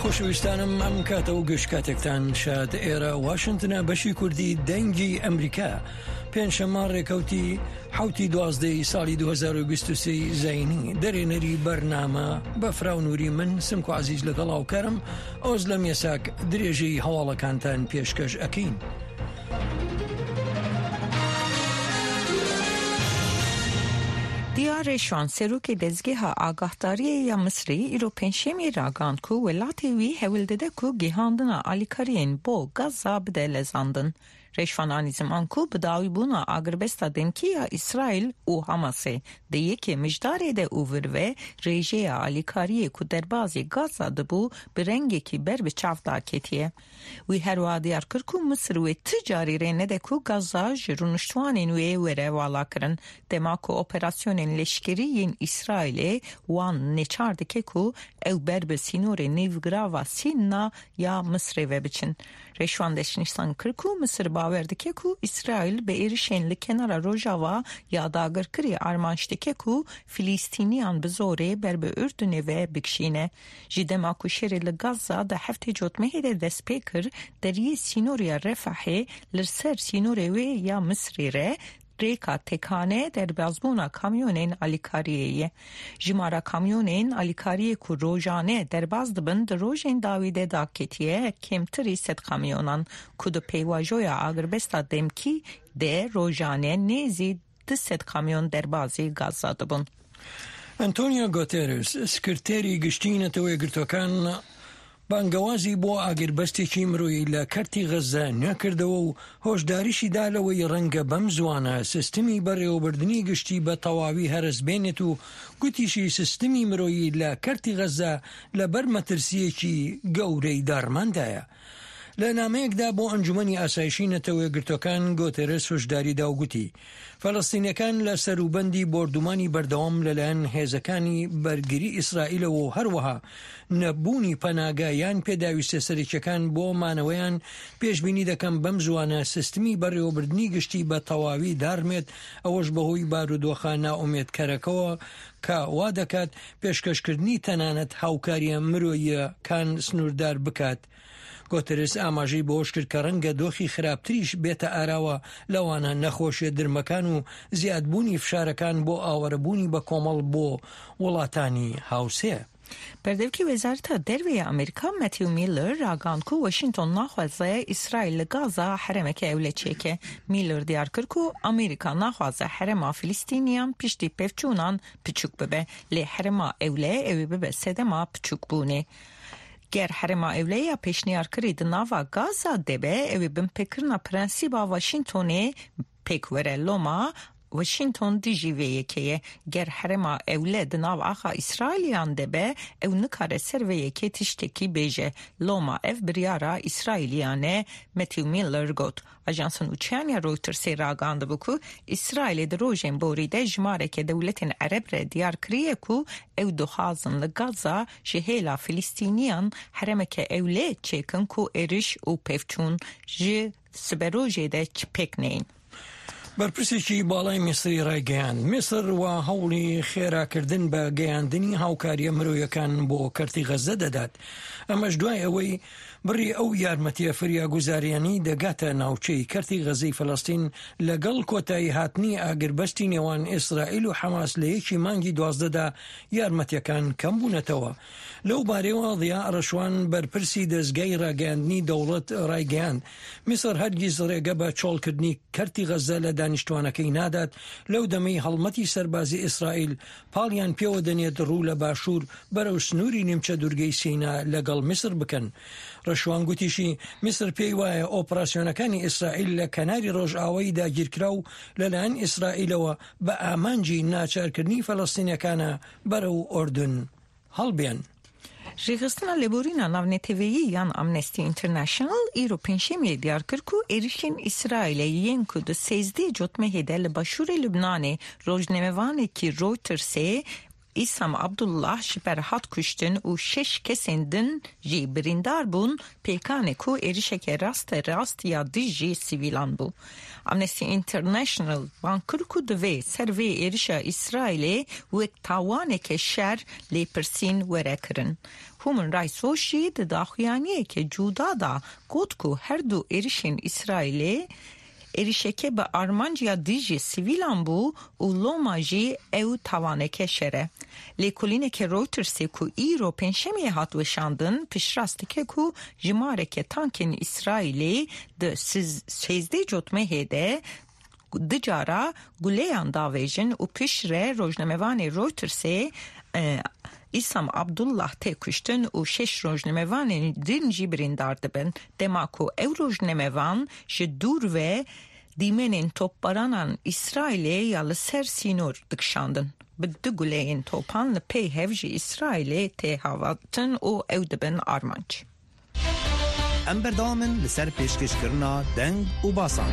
خۆشەویستانم ئەم کاتە و گەشت کاتێکتان شاد ئێرە واشنگتنە بەشی کوردی دەنگی ئەمریکا پێنجشەممە ڕێکەوتی 12 ساڵی 2023 زەینی دەرێنەری بەرنامە بەفراو نووری من سمک و عەزیز لەگەڵ هاوکارم ئۆز لە مێساک درێژەی هەواڵەکانتان پێشکەش ئەکەین. دیارشان سروک دزگاه آگاهداری یا مصری ایرو پنجشنبه راگاند کو ولاتی وی هولدده کو گیهاندنا آلیکارین بو گازا بده لزاندن. رشوانانی زمان کو بداوی بونا آگربستا دنکی یا اسرائیل و حماسه ده یکی مجداره ده اوور و ریجه آلیکاری کو دربازی گازا دبو برنگی کی بر بچاف دا کتیه. وی هر وادیار کر کو مصر و تجاری رینه ده کو گازا جرونشتوانین وی وره والا کرن دما کو اپراسیونین لشکریین اسرائیل وان نچارده که کو او بر بسینور نیوگراوا سینا یا مصر و بچن. رشواندشنیستان کر کو مصر باورده که کو اسرائیل به ایرشین لکنار روژاوا یاداگر کری آرمانشته که کو فلسطینیان بزوره بر به اردن و بکشینه. جدما کو شیر لگازا ده هفته جوتمه ده دست پیکر دریه سینوریا رفحه لرسر سینوره و یا مصری ره ریکا تکانه در بازبونا کامیونین آلیکاریه. جمارا کامیونین آلیکاریه کو روژانه در باز دبن در روژین داویده داکتیه کمتری ست کامیونان کو دو پیواجویا آگربستا دمکی ده روژانه نیزی 200 کامیون در بازی گازا دبن. ئەنتۆنیۆ گۆتێرس سکرتێری گشتی نەتەوەی گرتوەکان بانگەوازی بۆ ئاگربەستێکی مرۆیی لە کەرتی غەزە نەکردەوە و هۆشداریشی دا لەوەی ڕەنگە بەم زوانە سیستمی بەڕێوەبردنی گشتی بە تەواوی هەرس بێنێت و گوتیشی سیستمی مرۆیی لە کەرتی غەزە لەبەر مەترسیەکی گەورەی دارماندایە. لە نامەیەکدا بۆ ئەنجومەنی ئاسایشی نەتەوەی گرتوەکان گۆتێرس هۆشداریدا و گوتی فەڵەستینیەکان لە سەروبەندی بۆردومانی بەردەوام لەلایەن هێزەکانی بەرگری ئیسرائیلەوە و هەروەها نەبوونی پەناگا یان پێداویستە سەرەکیەکان بۆ مانەوەیان پێشبینی دەکەم بەم زوانە سیستمی بەڕێوەبردنی گشتی بە تەواوی دارمێت ئەوەش بەهۆی بارودۆخە نائومێدکەرەکەوە کە وا دەکات پێشکەشکردنی تەنانەت هاوکاریە مرۆییەکان سنووردار بکات. گۆتێرس ئاماژەی بەوەش کرد کە ڕەنگە دۆخی خراپتریش بێتە ئاراوە لەوانە نەخۆشیە درمەکان و زیادبوونی فشارەکان بۆ ئاوەرەبوونی بە کۆمەڵ بۆ وڵاتانی هاوسێ. بردوکی وزارت دروی امریکا متیو میلر راگاند کو واشنگتن نخوازه اسرائیل گازا حرمک اوله چیکه. میلر دیار کرد کو امریکا نخوازه حرم فلسطینیان پشتی پفچونان پچوک ببه لی حرم اوله اوی ببه سدما پچوک بونه. گر حرما اولیه پیشنیار کرید ناوا گازا دبه اوی بم پکرنا پرنسیبا واشنگتونه پکوره لوما واشنگتن دیجیویه که گر حرما اوله دناو آخا اسرائیلیان دبه او نکاره سرویه که تشتکی بیجه لوما اف بریارا اسرائیلیانه متیو میلر گوت. اجانسن اوچیانیا رویترز راگانده بکو اسرائیل دروژن بوریده جماره که دولتین عرب را دیار کریه کو او دخازن لگازا جهیلا فلسطینیان حرمک اوله چیکن کو ایرش او پفچون جه سبروژه ده چپکنین. بەرپرسێکی باڵای میسری ڕایگەیاند میسر و هەوڵی خێراکردن بە گەیاندنی هاوکاریە مرۆیەکان بۆ کەرتی غەزە دەدات. ئەمەش دوای ئەوەی بڕی ئەو یارمەتیە فریاگوزاریانی دەگاتە ناوچەی کەرتی غەزەی فەڵەستین لەگەڵ کۆتایی هاتنی ئاگربەستی نێوان ئیسرائیل و حەماس لە یەکی مانگی 12دا یارمەتیەکان کەم بوونەتەوە. لەو بارەوە ضیا ڕەشوان بەرپرسی دەستگای ڕاگەیاندنی دەوڵەت ڕایگەیاند میسر هەرگیز ڕێگە بە چۆڵکردنی کەرتی غەزە لە دانیشتوانەکەی نادات لەو دەمەی هەڵمەتی سەربازی ئیسرائیل پاڵیان پێوە دەنێت ڕوو لە باشوور بەرەو سنووری نیمچە دوورگەی سینا لەگەڵ میسر بکەن. ڕەشوان گوتیشی میسر پێی وایە ئۆپراسیۆنەکانی ئیسرائیل لە کەناری ڕۆژئاوایی داگیرکرا و لەلایەن ئیسرائیلەوە بە ئامانجی ناچارکردنی فەڵەستینیەکانە بەرەو ئۆردن هەڵبێن. ژیغستنا لبورینا ناونتیویی یان امنستی اینترنشنال ایرو پنجشنبه دیار کرد کو ایرشین اسرائیلیین کو د 13 جوتمه هده لباشور لبنان روزنامه‌وانی کی رویترز İsam Abdullah ji ber hat kuştin û 6 kesên din jî birîndar bûn pêkanê ku êrişeke rast ya dijî jî sivîlan bû. Amnesty International bankir ku divê ser vê êrişa İsraîlê wek tawaneke şer lêpirsîn were kirin. Human Rights Watch jî di daxuyaniyeke cuda da got ku her du êrişên İsraîlê êrişeke bi armanciya dijî sivîlan bû û loma jî ew tawaneke şer e. Lêkolîneke Reutersê ku îro pênşemiyê hat weşandin piştrast dike ku jimareke tankên İsraîlê di 16 cotmehê de di cara guleyan davêjin û piştre rojnamevanê Reutersê İsam Abdullah tê kuştin û 6 rojnamevanên din jî birîndar dibin. Dema ku ew rojnamevan ji dûr ve dîmenên topbaranan İsraîlê ya li ser sînor dikişandin. Bi du guleyên topan li pey hev jî İsraîlê tê havatin û ew dibin armanc. Em berdamin li ser pêşkêşkirina deng û basan.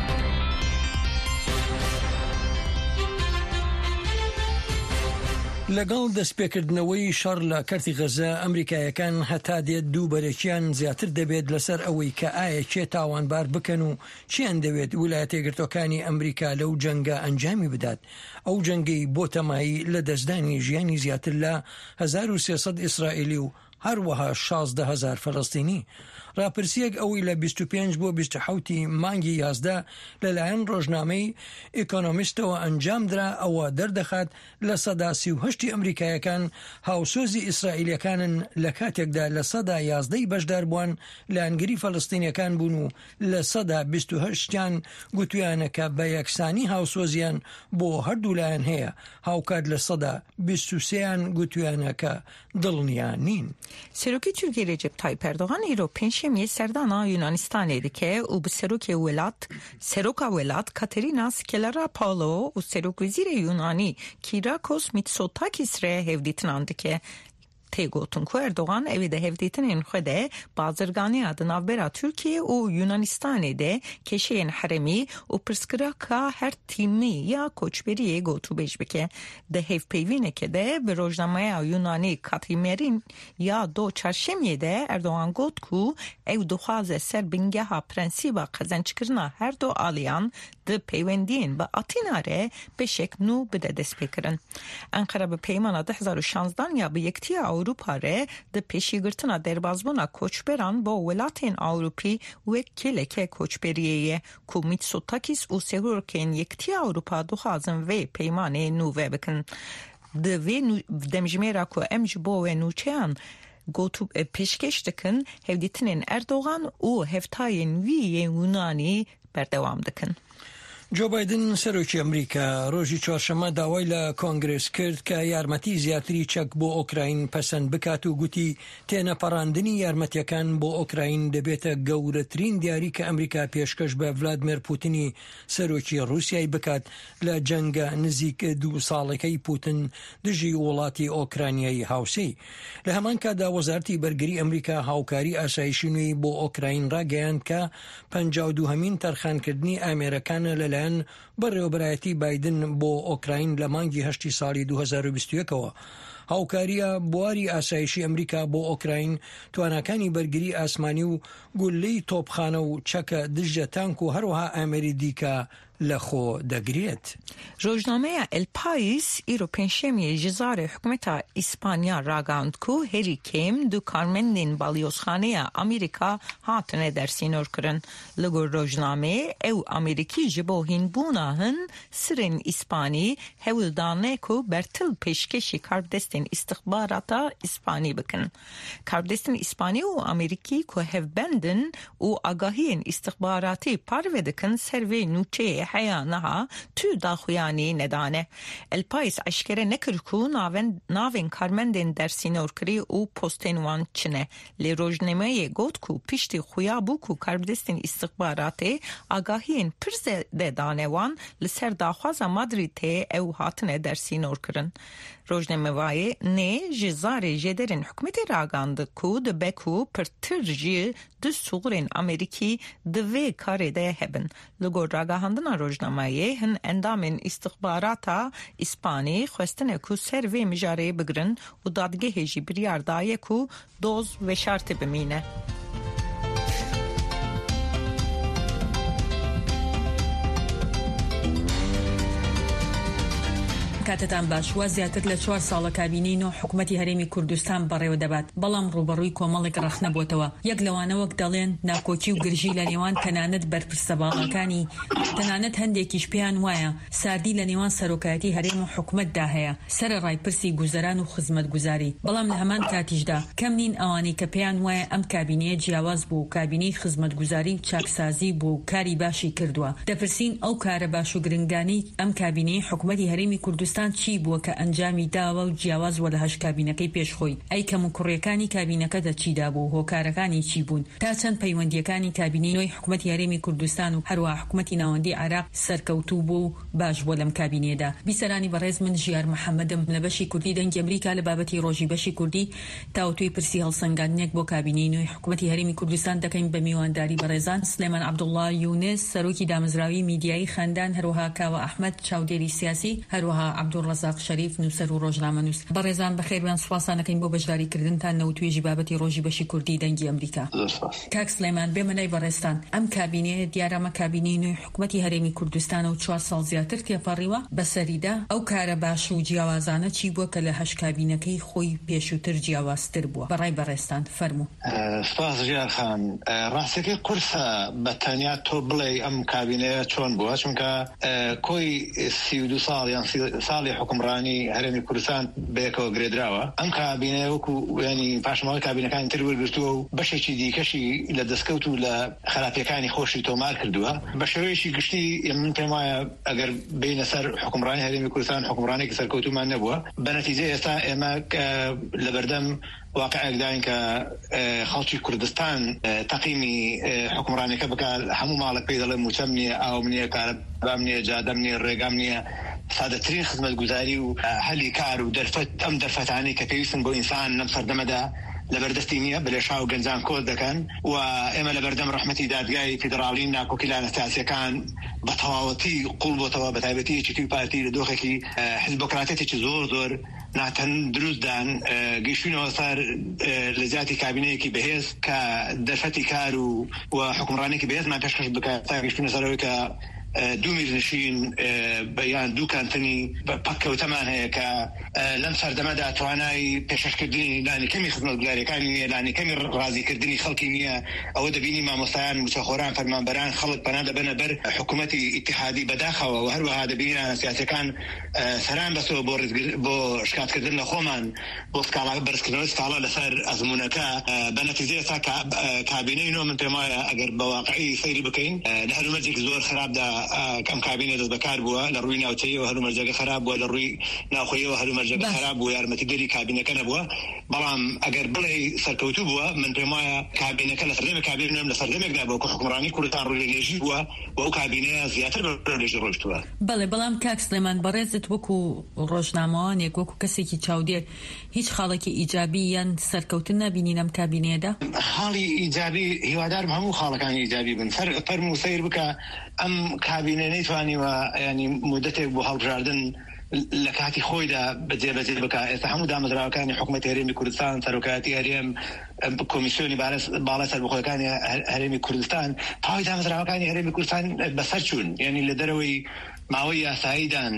لەگەڵ دەستپێکردنەوەی شەڕ لە کەرتی غەزە ئەمریکایەکان هەتا دێت دوو بەرەکیان زیاتر دەبێت لەسەر ئەوەی کە ئایا چێ تاوانبار بکەن و چیان دەوێت ویلایەتە یەکگرتووەکانی ئەمریکا لەو جەنگە ئەنجامی بدات. ئەو جەنگەی بۆ تەمایی لە دەستدانی ژیانی زیاتر لە 1300 ئیسرائیلی و هەروەها 16,000 فەڵەستینی. راپرسیەک ئەوەی لە 25 بۆ 27 مانگی 11 لەلایەن ڕۆژنامەی ئیکۆنۆمیستەوە ئەنجامدرا ئەوە دەردەخات لە سەدا 38 ئەمریکایەکان هاوسۆزی ئیسرائیلیەکانن لە کاتێکدا لە سەدا 11 بەشدار بووان لە ئەنگری فەڵەستینیەکان بوون و لە سەدا 28یان گوتویانەکە بە یەکسانی هاوسۆزیان بۆ هەردوو لایەن هەیە هاوکات لە سەدا 23یان گوتویانەکە دڵنیان نین. سەرۆکی تورکیە رێجەب تایپ ئەردۆغان ئیرۆ پێنجشەمێ سەردانا یونانیستانê dike û bi seroka welat Katerina Skelarapalo û Serokvezîrê Yunanî Kyriakos Mitsotakis re hevdîtinan dike. Tê gotin ku Erdogan evê de hevdîtinên xwe de bazirganiya di navbera Tirkiye û Yunanistanê de keşeyên heremî û pirsgiraka her tîmî ya koçberiyê gotûbêj bike. Di hevpeyvîneke de bi rojnameya Yunanî Katimerin ya do çarşemiyê de Erdogan got ku ew dixwaze ser bingeha prensîba qezençkirina her do aliyan di peywendiyên bi Atîna re beşek nû bide destpêkirin. Ankara bi peymana 2016 ya bi Yektiya Avrupa re di pêşîgirtina derbasbûna koçberan bo welatên Awropî wek kêleke koçberiyê ye ku Mitsotakis û Serokên Yektiya Avrupa dixwazin vê peymanê nû vebikin. Di vê demjimêra ku em ji bo wê nûçeyan pêşkeş dikin hevdîtinên Erdogan û hevtayên wî yên Yunanî berdewam dikin. جۆ بایدن سەرۆکی ئەمریکا ڕۆژی چوارشەمە داوای لە کۆنگرس کرد کە یارمەتی زیاتری چەک بۆ ئۆکراین پەسەند بکات و گوتی تێنەپەڕاندنی یارمەتیەکان بۆ ئۆکراین دەبێتە گەورەترین دیاری کە ئەمریکا پێشکەش بە ڤلادیمیر پوتینی سەرۆکی رووسیای بکات لە جەنگە نزیک 2 ساڵەکەی پوتین دژی وڵاتی ئۆکرانیایی هاوسەی. لە هەمان کاتدا وەزارەتی بەرگری ئەمریکا هاوکاری ئاسایشی نوێی بۆ ئۆکراین ڕاگەیاند کە 52هەمین تەرخانکردنی ئامێرەکانە لەلایەن بەڕێوەبەرایەتی بایدن بۆ ئۆکراین لە مانگی 8 ساڵی 2021ەوە. هاوکاریە بواری ئاسایشی ئەمریکا بۆ ئۆکراین تواناکانی بەرگری ئاسمانی و گولەی تۆپخانە و چەکە دژە تانک و هەروەها ئامێری دیکە لەخۆ دەگرێت. ڕۆژنامەیە ئەلپایس ئیرۆ پێنجشەمێ ji zarê hikûmeta İspanya ragand ku herî kêm du karmendên balyozxaneya Amerîka hatine dersînorkirin. Li gor rojnamê ew Amerîkî ji bo hînbûna hin sirên İspanî hewildane ku bertil pêşkêşî karbdestên istixbarata İspanî bikin. Karbdestên İspanî û Amerîkî ku hevbendin û agahiyên istixbaratî parve dikin ser vê nûçeyê heya niha tû daxuyanî nedane. Elpayis eşkere nekir ku navên karmendên dersînorkirî û postên wan çi ne. Lê rojnameyê got ku piştî xuya bû ku karbdestên istixbaratê agahiyên pir zêde dane wan li ser daxwaza Madridê ew hatine dersînorkirin. Rojnameyê nê ji zarê jêderên hikûmetê ragand ku dibe ku pirtir jî دستورên Amerîkî di vê karê de hebin. Li gor ragahandina rojnamayê hin endamên istixbarata İspanî xwestine ku ser vê mijareyê bigirin û dadgehê jî biryar daye ku doz veşartê bimîne. کاتتان باش وا زیاتر لە 4 ساڵە کابینەی نۆ حکوومەتی هەرێمی کوردستان بەڕێوە دەبات بەڵام ڕوبەڕووی کۆمەڵێک ڕەخنەبووتەوە یەک لەوانە وەک دەڵێن ناکۆکی و گرژی لە نێوان تەنانەت بەرپرسە باڵەکانی تەنانەت هەندێکیش پێیان وایە ساردی لە نێوان سەرۆکایەتی هەرێم و حکوومەتدا هەیە سەرە ڕایپرسی گوزەران و خزمەتگوزاری بەڵام لە هەمان کاتیشدا کەم نین ئەوانەی کە پێیان وایە ئەم کابینەیە جیاواز بوو و کابینەی خزمەتگوزاری و چاکسازی بوو و کاری باشی کردووە دەپرسین ئەو کارە باش و گرنگانی ئەم کابینەی حکوومەتی هەرێمی کوردستان چی بووە کە ئەنجامی داوە و جیاواز وە لە هەش کابینەکەی پێشخۆی ئەی کەم و کوڕیەکانی کابینەکەدا چیدا بوو هۆکارەکانی چی بوون تا چەند پەیوەندیەکانی کابینەی نۆی حکوومەتی هەرێمی کوردستان و هەروە حکوومەتی ناوەندی عێراق سەرکەوتوو بوو و باش بووە لەم کابینەیەدا بیسەرانی بەڕێز من ژیار محەممەدم لە بەشی کوردی دەنگی ئەمریکا لە بابەتی ڕۆژی بەشی کوردی تاوتوی پرسی هەڵسەنگاندنێک بۆ کابینەی نۆی حکوومەتی هەرێمی کوردستان دەکەین بە میوانداری بەڕێزان سلێمان عەبدوڵڵا یونس سەرۆکی دامەزراوی میدیایی خەندان هەروەها کاوە ئەحمەد چاودێری سیاسی هەروەها عەبدوڵڕەزاق شەریف نووسەر و ڕۆژنامەنووس بەڕێزان بەخێربیان سوپاسانەکەین بۆ بەشداریکردنتان نەوتوێژی بابەتی ڕۆژی بەشی کوردی دەنگی ئەمریکا کاک سلێمان بێمەلای بەڕێستان ئەم کابینەیە دیارەمە کابینەی نوێی حکوومەتی هەرێمی کوردستانە و 4 ساڵ زیاتر تێپەڕیوە بەسەریدا ئەو کارە باش و جیاوازانە چی بووە کە لە هەش کابینەکەی خۆی پێشووتر جیاوازتر بووە بەڕای بەڕێستان فەرموو سپاس ژیار خان ڕاستەکەی قورسە بەتەنیا تۆ بڵێ ئەم کابینەیە چۆن بووە چونکە کۆی 32 ساڵ یان ساڵی حکومڕانی هەرێمی کوردستان بەیەکەوە گرێدراوە ئەم کابینەیە وەکو ینی پاشماوەی کابینەکانی تر وەرگرتووە و بەشێکی دیکەشی لە دەستکەوت و لە خراپیەکانی خۆشی تۆمار کردووە بە شێوەیەکی گشتی من پێم وایە ئەگەر بینە سەر حکومڕانی هەرێمی کوردستان حکومڕانێکی سەرکەوتومان نەبووە بەنەتیجە ئێستا ئێمە لەبەردەم واقعەکداین کە خەڵکی کوردستان تەقیمی حکومڕانەکە بکە هەموو ماڵک پێی دەڵێ موچەم نییە ئاوم نییە کارەبام نییە جادەم نییە ڕێگام نییە سادەترین خزمەتگوزاری و هەلی کار و ئەم دەرفەتانەی کە پێویستن بۆ ئینسان لەم سەردەمەدا لەبەردەستی نییە بەلێشا و گەنجان کۆز دەکەن و ئێمە لەبەردەم ڕەحمەتی دادگای فیدراڵی ناکۆکیلانە سیاسیەکان بە تەواوەتی قوڵ بۆتەوە بە تایبەتیەکی توی پارتی لە دۆخێکی حیزبۆکراتێکی زۆر ناتەن دروستدان گەیشتوونەوە سەر لە زیاتی کابینەیەکی بەهێز کە دەرفەتی کار و حکومڕانێکی بەهێزمان پێشکەش بکات تا گەیشتوونە سەرەوەی کە دوو میرنشین بەیان دوو کانتنی پەککەوتەمان هەیە کە لەم سەردەمەدا توانای پێشەشکردنی لانی کەمی خزمەتگوزاریەکانی نییە لانی کەمی ڕازیکردنی خەڵکی نییە ئەوە دەبینی مامۆستایان موچەخۆران فەرمانبەران خەڵک پەنا دەبەنە بەر حکوومەتی ئیتیحادی بەداخەوە و هەروەها دەبینی سیاسەکان سەران بەسەوە بۆ شکاتکردن لە خۆمان بۆ بەرزکردنەوەی سکاڵا لەسەر ئەزمونونەکە بەنەتیجە ئێستا کابینەی نۆ من پێم وایە ئەگەر بە واقعی سەیری بکەین لە هەرومەرجێک زۆر خراپدا کەم کابینە دەست بەکار بووە لە ڕووی ناوچەیەوە هەرومەرجەکە خراپ بووە لە ڕووی ناوخۆیەوە هەرومەرجەکە خراپ بووە یارمەتیدەری کابینەکە نەبووە بەڵام ئەگەر بڵێ سەرکەوتوو بووە من پێم وایە کابینەکە لە سەردەمێک کابینەم لە سەردەمێکدا بووە کە حکومڕانی کوردستان ڕووی لێژی بووە و ئەو کابینەیە زیاتر بە لێژی ڕۆیشتووە بەڵێ بەڵام کاک سلێمان بەڕێزت وەکو ڕۆژنامەوانێک وەکو کەسێکی چاودێر هیچ خاڵێکی ئیجابی یان سەرکەوتن نبینین ئەم کابینەیەدا خاڵی ئیجابی هیوادارم هەموو خاڵەکانی ئیجابی بن فەرموو سەیر بکە ئەم کابینە نەیتوانیوە ینی مودەتێک بۆ هەڵبژاردن لە کاتی خۆیدا بەجێبەجێ بکە ئێستا هەموو دامەزراوەکانی حکوومەتی هەرێمی کوردستان سەرۆکایەتی هەرێم کۆمیسیۆنی باڵای سەربەخۆیەکانی هەرێمی کوردستان پاوی دامەزراوەکانی هەرێمی کوردستان بەسەر چوون یعنی لە دەرەوەی ماوەی یاساییدان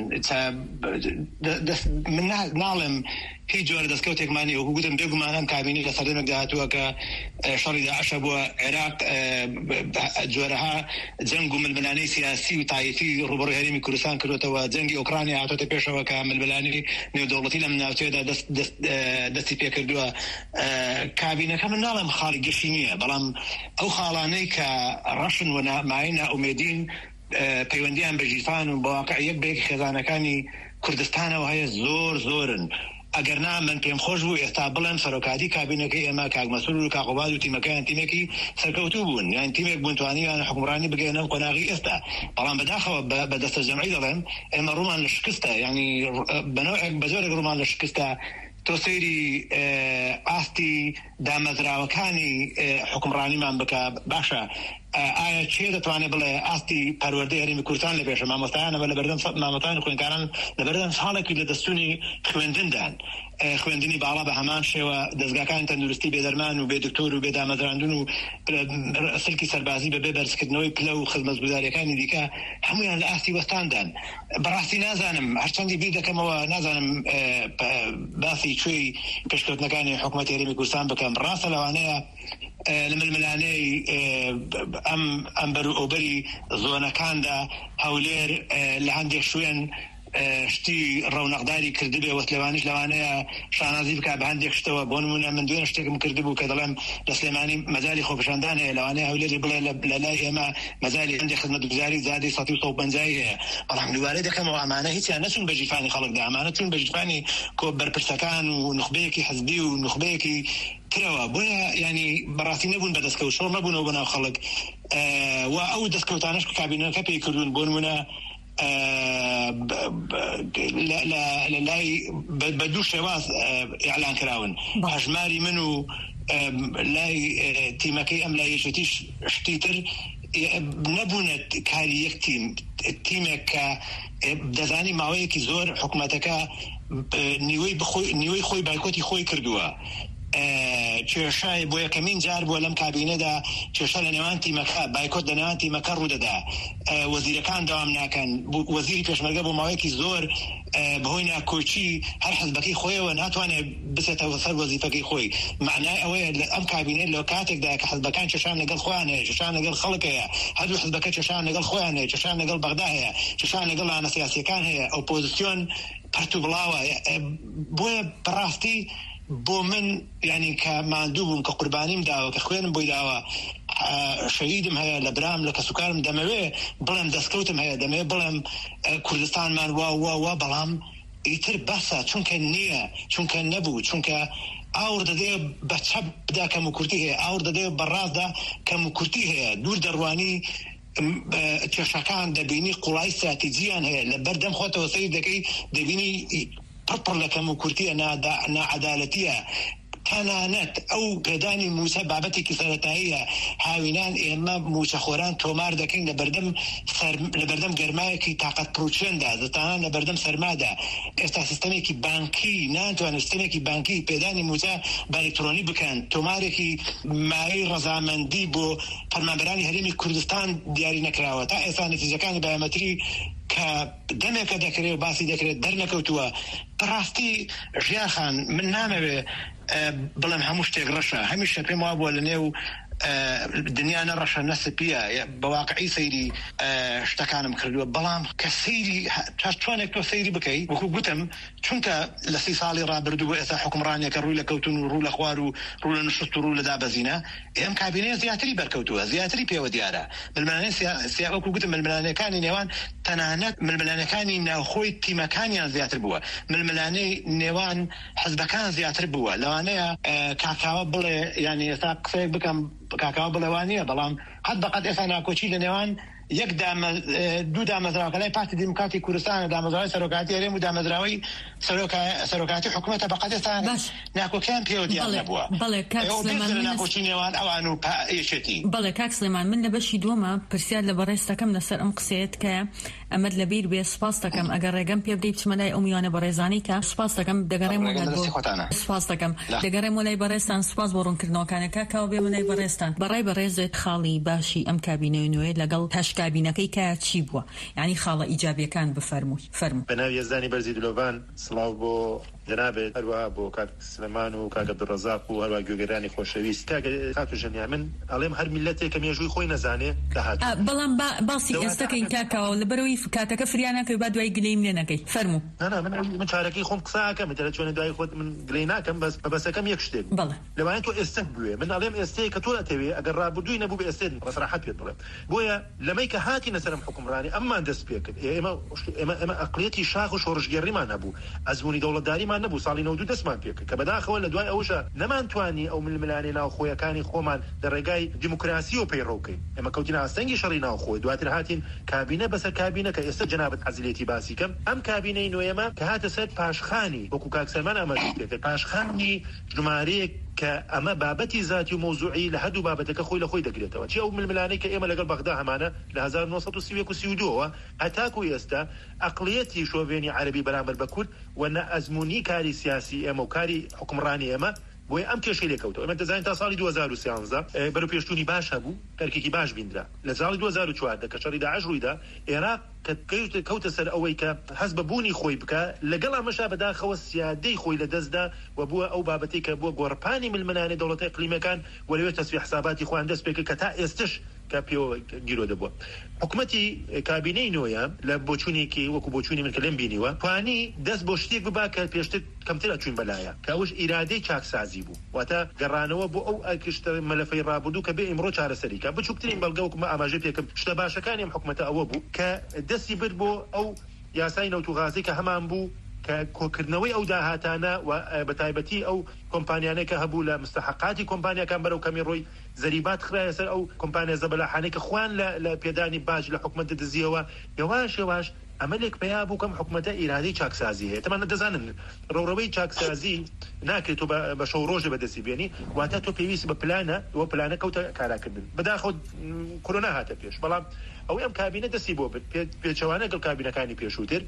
من ناڵێم هیچ جۆرە دەستکەوتێکمانی وەکو گوتم بێگومانم کابینی لە سەردەمێکدا هاتووە کە شەڕی داعش بووە عێراق جۆرەها جەنگ و ململانەی سیاسی و تایەتی ڕوبەڕووی هەرێمی کوردستان کردوتەوە جەنگی ئۆکرانیا هاتوۆتە پێشەوە کە ململانی نێودەوڵەتی لەم ناوچەیەدا دەستی پێ کردووە کابینەکە من ناڵێم خاڵی گەشی نییە بەڵام ئەو خاڵانەی کە ڕەشن و مای نائومێدین پەیوەندیان بە ژیفان و بە واقعیەک بەیەکی خێزانەکانی کوردستانەوە هەیە زۆرن ئەگەر نا من پێم خۆش بوو ئێستا بڵێن سەرۆکاتی کابینەکەی ئێمە کاک مەسئول و کاقۆباد و تیمەکەیان تیمێکی سەرکەوتوو بوون یان تیمێک بوون توانیان حکومڕانی بگەێنە قۆناغی ئێستا بەڵام بەداخەوە بە دەستە جەمعی دەڵێن ئێمە ڕوومان لە شکستە یعنی بەنەوەیەک بە زۆرێک ڕوومان لە شکستە تۆ سەیری ئاستی دامەزراوەکانی حکومڕانیمان بکە باشە ئایا چێ دەتوانێت بڵێ ئاستی پەروەردەی هەرێمی کوردستان لە پێشە مامۆستایانەوە لە بەردەم مامۆستایان خوێندکاران لە بەردەم ساڵێکی لە دەستوری خوێندندان خوێندنی باڵا بە هەمان شێوە دەستگاکانی تەندروستی بێدەرمان و بێ دکتۆر و بێدامەزراندون و سلکی سەربازی بەبێ بەرزکردنەوەی پلە و خزمەتگوزاریەکانی دیکە هەمویان لە ئاستی وەستاندان بەڕاستی نازانم هەرچەندی بیر دەکەمەوە نازانم باسی کوێی پێشکەوتنەکانی حکوومەتی هەرێمی کوردستان بکەم ڕاستە لەوانەیە لە ململانەی ئەم بەر و ئەوبەری زۆنەکاندا هەولێر لە هەندێک شوێن شتی ڕەونەقداری کردبێ وەسلەوانیش لەوانەیە شانازی بکە بە هەندێک شتەوە بۆ نمونە من دوێنێ شتێکم کردبوو کە دەڵێم لە سلێمانی مەجای خۆپیشاندان هەیە لەوانەیە هەولێری بڵێ لە لای ئێمە مەجای هەندێک خزمەتگوزاری زادی 150 هەیە بەڵام دووارەی دەکەمەوە ئەمانە هیچیان نەچون بە جیفانی خەڵکدا ئەمانە چون بە جیفانی کۆ بەرپرسەکان و نخبەیەکی حزبی و نخبەیەکی ترەوە بۆیە ینی بەڕاستی نەبوون بە دەستکەوت شۆڕ نەبوونەوە بەناو خەڵک و ئەو دەستکەوتانش کە کابینەکە پێی کردوون بۆ نمونە لای بە دوو شێواز ئیعلان کراون هەژماری من و لای تیمەکەی ئەم لایەکێتیش شتی تر نەبوونە کاری یەک تیمێک کە دەزانی ماوەیەکی زۆر حکوومەتەکە نیوەی خۆی بایکۆتی خۆی کردووە کێشای بۆ یەکەمین جار بووە لەم کابینەدا کێشە لە نێوان تیمەکە بایکۆت لە نێوان تیمەکە ڕوودەدا وەزیرەکان دەوام ناکەن وەزیری پێشمەرگە بۆ ماوەیەکی زۆر بەهۆی ناکۆچی هەر حزبەکەی خۆیەوە ناتوانێت بچێتەوە سەر وەزیفەکەی خۆی معنای ئەوەیە ئەم کابینە لە کاتێکدا کە حزبەکان چێشان لەگەڵ خۆیان هەیە چێشان لەگەڵ خەڵک هەیە هەردوو حزبەکە چێشان لەگەڵ خۆیان هەیە چێشان لەگەڵ بەغدا هەیە چێشان لەگەڵ لانە سیاسیەکان هەیە ئۆپۆزیسیۆن پەرتو بڵاوە بۆیە بەڕاستی بۆ من ینی کە ماندوو بووم کە قوربانیم داوە کە خوێنم بۆی داوە شەهیدم هەیە لە برام لە کەسوکارم دەمەوێ بڵێم دەستکەوتم هەیە دەمەوێ بڵێم کوردستانمان وا بەڵام ئیتر بەسە چونکە نییە چونکە نەبوو چونکە ئاور دەدێ بە چەپ بدا کەم و کورتی هەیە ئاور دەدێ بەڕاستدا کەم و کورتی هەیە دوور دەڕوانی کێشەکان دەبینی قوڵای استراتیجیان هەیە لە بەردەم خۆتەوە سەیر دەکەی دەبینی پڕ لە کەم و کورتیە نائەدالەتیە تەنانەت ئەو پێدانی موسە بابەتێکی سەرەتاییە هاوینان ئێمە موچەخۆران تۆمار دەکەین لە بەردەم گەرمایەکی تاقەت پرۆچێندا زستانان لە بەردەم سەرمادا ئێستا سیستەمێکی بانکی ناتوانێت سیستەمێکی بانکی پێدانی موچە بە ئەلکترۆنی بکەن تۆمارێکی مایەی ڕەزامەندی بۆ فەرمانبەرانی هەرێمی کوردستان دیاری نەکراوە تا ئێستا نەتیجەکانی بایۆمەتری کە دەمێکە دەکرێت و باسی دەکرێت دەرنەکەوتووە بەڕاستی ژیاخان من نامەوێ بڵێم هەموو شتێک ڕەشە هەمیشە پێم وا بووە لە نێو دنیا نەڕەشە نەسپیە بەواقعی سەیری شتەکانم کردووە بەڵام کە سەیری چۆنێک تۆ سەیری بکەی وەکو گوتم چونکە لە 30 ساڵی ڕابردوو بۆ ئێستا حکومڕانیەکە ڕووی لە کەوتن و ڕوو لە خوار و ڕوو لە نشست و ڕوو لە دابەزینە ئێم کابینەیە زیاتری بەرکەوتووە زیاتری پێوە دیارە ململانەی وەکو گوتم ململانەکانی نێوان تەنانەت ململانەکانی ناوخۆی تیمەکانیان زیاتر بووە ململانەی نێوان حزبەکان زیاتر بووە لەوانەیە کاکاوە بڵێ یانی ئێستا قسەیەک بکەم کاکاوە بڵێوانیە بەڵام حد بەقەت ئێستا ناکۆچی لە نێوان دوو دامەزراوەکە لای پارتی دیموکراتی کوردستانە دامەزراوەی سەرۆکاتی هەرێم و دامەزراوەی سەرۆکاتی حکوومەتە بەقەت ئێستا ناکۆکیان پێوە دیار نەبووە ناکۆچی نێوان ئەوان و یەکێتی بەڵێ کاک سلێمان من لە بەشی دووەمە پرسیار لە بەڕێز دەکەم لەسەر ئەم قسەیەت کە ئەمەد لەبیر بێ سپاس دەکەم ئەگەر ڕێگەم پێ بدەیت بچمە لای ئەو میوانە بەڕێزانی کە سپاس دەکەم دەگەڕێم سپاس دەکەم دەگەڕێم لای بەڕێستان سپاس بۆ ڕوونکردنەوەکانە کاکاوە بێمە لای بەڕێستان بەڕای بەڕێزت خاڵی باشی ئەم کابینەی نوێ لەگەڵ هەش کابینەکەی کە چی بووە یعنی خاڵە ئیجابیەکان بفەرمووی بەناوی یەزدانی بەرزی دلۆڤان سڵاو بۆ جنابێت هەروە بۆ کاک سلێمان و کاک عەبدوڕەزاق و هەروە گوێگەرانی خۆشەویست کاک ژەنیا من ئەڵێم هەر میلەتێک کە مێژووی خۆی نەزانێ داهات بەڵام باسی ئێستەکەین کاکاوە لەبەرەوەی کاتەکە فریانەکەی با دوای گلەیم لێ نەکەی فەرموو من چارەکەی خۆم قساکەم دەرە چۆنە دوای خۆت من گلەی ناکەم بەسەکەم یەک شتێک لەوانێت تۆ ئێستەک بوێ من ئەڵێم ئێستەیە کە تۆ ئەتەوێ ئەگەر ڕابردووی نەبوو بە ئێستێت بەسەراحەت پێت بڵێم بۆیە لەمەی کە هاتی نەسەرم حکومڕانی ئەممان دەست پێ کرد ئێمە ئەقڵیەتی شاخ و شۆڕژگێڕیمان هەبوو ئەزموونی دەوڵەتداریمان دەستمان نەبوو ساڵی 92 دەستمان پێ کە بەداخەوە لە دوای ئەوشە نەمانتوانی ئەو ململانەی ناوخۆیەکانی خۆمان لە ڕێگای دیموکراسی و پەیڕەوکەین ئێمە کەوتین ئاستەنگی شەڕی ناوخۆی دواتر هاتین کابینە بەسەر کابینە کە ئێستا جەنابەت عەزیزێتی باسی کەم ئەم کابینەی نوێیەمە کە هاتە سەر پاشخانی وەکو کاک سەلمان ئاماژەی پێ کرد پاشخانی ژمارەیەک کە ئەمە بابەتی ذاتی و مۆزوعی لە هەردوو بابەتەکە خۆی لە خۆی دەگرێتەوە چی ئەو ململانەی کە ئێمە لەگەڵ بەغدا هەمانە لە 1932 هەتاکو ئێستا ئەقلیەتی شۆڤێنی عەربی بەرامبەر بە کورد و نەئەزموونی کاری سیاسی ئێمە و کاری حکومڕانی ئێمە بۆی ئەم کێشەی لێکەوتەوە ئێمە دەزانین تا ساڵی 2013 بەرەو پێشتوونی باش هەبوو تەرکێکی باش بیندرا لە ساڵی 2014 کە شەڕی داعش ڕوویدا عێراق کەوتە سەر ئەوەی کە حەز بە بوونی خۆی بکە لەگەڵ ئەمەشا بەداخەوە سیادەی خۆی لەدەستدا و بووە ئەو بابەتی کە بووە گۆڕپانی ململانەی دەوڵەتە ئیقلیمیەکان و لەوێ تەسویح حساباتی خۆیان دەست پێ کرد کە تا ئێستش کە پێوە گیرۆ دەبووە حکومەتی کابینەی نوێیە لە بۆچوونێکی وەکو بۆچوونی من کە لێم بینیوە توانی دەست بۆ شتێک ببا کە پێشتر کەمتر ئەچوین بەلایە کە ئەوش ئیرادەی چاکسازی بوو واتە گەڕانەوە بۆ ئەو ئەکشتە مەلەفەی ڕابردوو کە بێ ئیمڕۆ چارەسەری کە بچووکترین بەڵگە وەکو ئاماژەی پێکەم شتە باشەکانی ئەم حکومەتە ئەوە بوو کە دەستی برد بۆ ئەو یاسای نەوتوغازی کە هەمان بوو کە کۆکردنەوەی ئەو داهاتانە و بەتایبەتی ئەو کۆمپانیانەی کە هەبوو لە مستحقاتی کۆمپانیاکان بەرەو کەمی ڕۆی زەریبات خرایە سەر ئەو کۆمپانیا زەبەلاحانەی کە خوان لە پێدانی باج لە حکومەت دەزیەوە یەواش ئەمەلێک پێیا بوو کەم حکومەتە ئیرادەی چاکسازی هەیە تەمانە دەزانن ڕۆڕەوەی چاکسازی ناکرێت بە شەو ڕۆژە بەدەستی بێنی واتە تۆ پێویست بە پلانە و پلانە کەوتە کاراکردن بەداخەوە کۆرۆنا هاتە پێش بەڵام ئەوەی ئەم کابینە دەستی بۆ پێچەوانە گەڵ کابینەکانی پێشووتر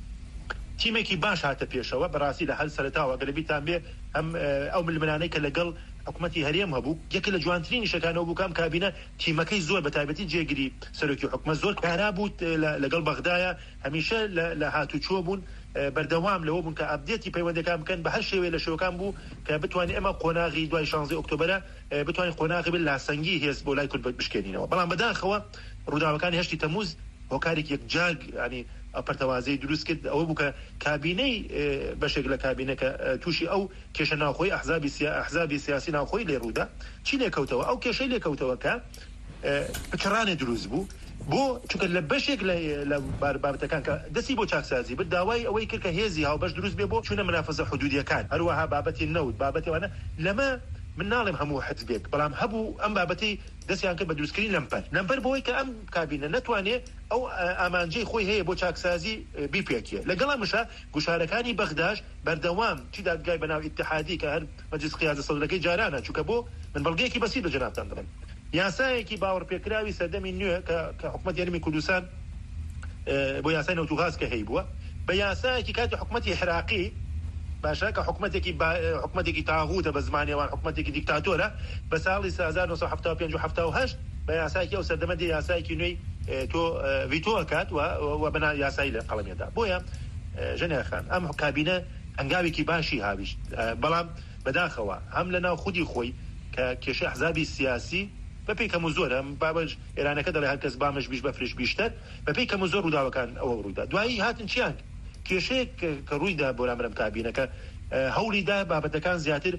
تیمێکی باش هاتە پێشەوە بەڕاستی لە هەل سەرەتاوە گەلبیتان بێ ئەم ئەو ململانەی کە لەگەڵ حکومەتی هەرێم هەبوو یەکە لە جوانترینی شەکانەوە بوو کام کابینە تیمەکەی زۆر بەتایبەتی جێگیری سەرۆکی حکومەت زۆر کارا بوو لەگەڵ بەغدایە هەمیشە لە هاتوچۆ بوون بەردەوام لەوە بوون کە ئەبدێتی پەیوەندەکان بکەن بە هەر شێوەیە لە شێوەکان بوو کە بتوانین ئەمە قۆناغی دوای 16 ئۆکتۆبەرە بتوانین قۆناغی بن لاسەنگی هێز بۆ لای کورد بشکێنینەوە بەڵام بەداخەوە ڕووداوەکانی 8 تەمووز هۆکارێک یەکجار ینی ئەپەرتەوازەی دروست کرد ئەوە بوو کە کابینەی بەشێک لە کابینەکە تووشی ئەو کێشە ناوخۆی ئەحزابی سیاسی ناوخۆی لێڕوودا چی لێکەوتەوە ئەو کێشەی لێکەوتەوە کە پچڕانێ دروست بوو بۆ چونکە لە بەشێک لە بابەتەکان کە دەستی بۆ چاکسازی بە داوای ئەوەی کرد کە هێزی هاوبەش دروست بێ بۆ چونە منافەزە حدودیەکان هەروەها بابەتی نەوت بابەتەوەنە لەمە من ناڵێم هەموو حزبێک بەڵام هەبوو ئەم بابەتی دەستیان کرد بە دروستکردنی لەمپەر بۆی کە ئەم کابینە نەتوانێت ئەو ئامانجەی خۆی هەیە بۆ چاکسازی بیپێکیە لەگەڵ ئەمەشە گوشارەکانی بەغداش بەردەوام چی دادگای بەناو ئیتحادی کە هەر مەجلیس قیادە سەدرەکەی جارانە چونکە بۆ من بەڵگەیەکی بەسیط بە جەنابتان دەڵێم یاسایەکی باوەڕپێکراوی سەردەمی نوێ کە حکومەت یارمەتی کوردستان بۆ یاسای نەوتوغاز کە هەیە بووە بە یاسایەکی کاتی حکومەتی عێراقی باشە کە حکومەتێکی تاغوتە بە زمانیەوان حکومەتێکی دیکتاتۆرە بە ساڵی 1975 و 78 بە یاسایەکی ئەو سەردەمە دێ یاسایەکی نوێی تۆ ڤیتۆ کات و بەنا یاسایی لە قەڵەمێدا بۆیە ژەنێخان ئەم کابینە هەنگاوێکی باشی هاویشت بەڵام بەداخەوە هەم لە ناو خودی خۆی کە کێشە ئەحزابی سیاسی بەپێی کەم و زۆرە بابەش ئێرانەکە دەڵێ هەر کەس بامەش بیش بەفرش بیشتر بەپێی کەم و زۆر ڕووداوەکان ئەوە ڕوودا دوایی هاتن چیان کێشەیە کە ڕوویدا بۆ لامرم کابینەکە هەوڵیدا بابەتەکان زیاتر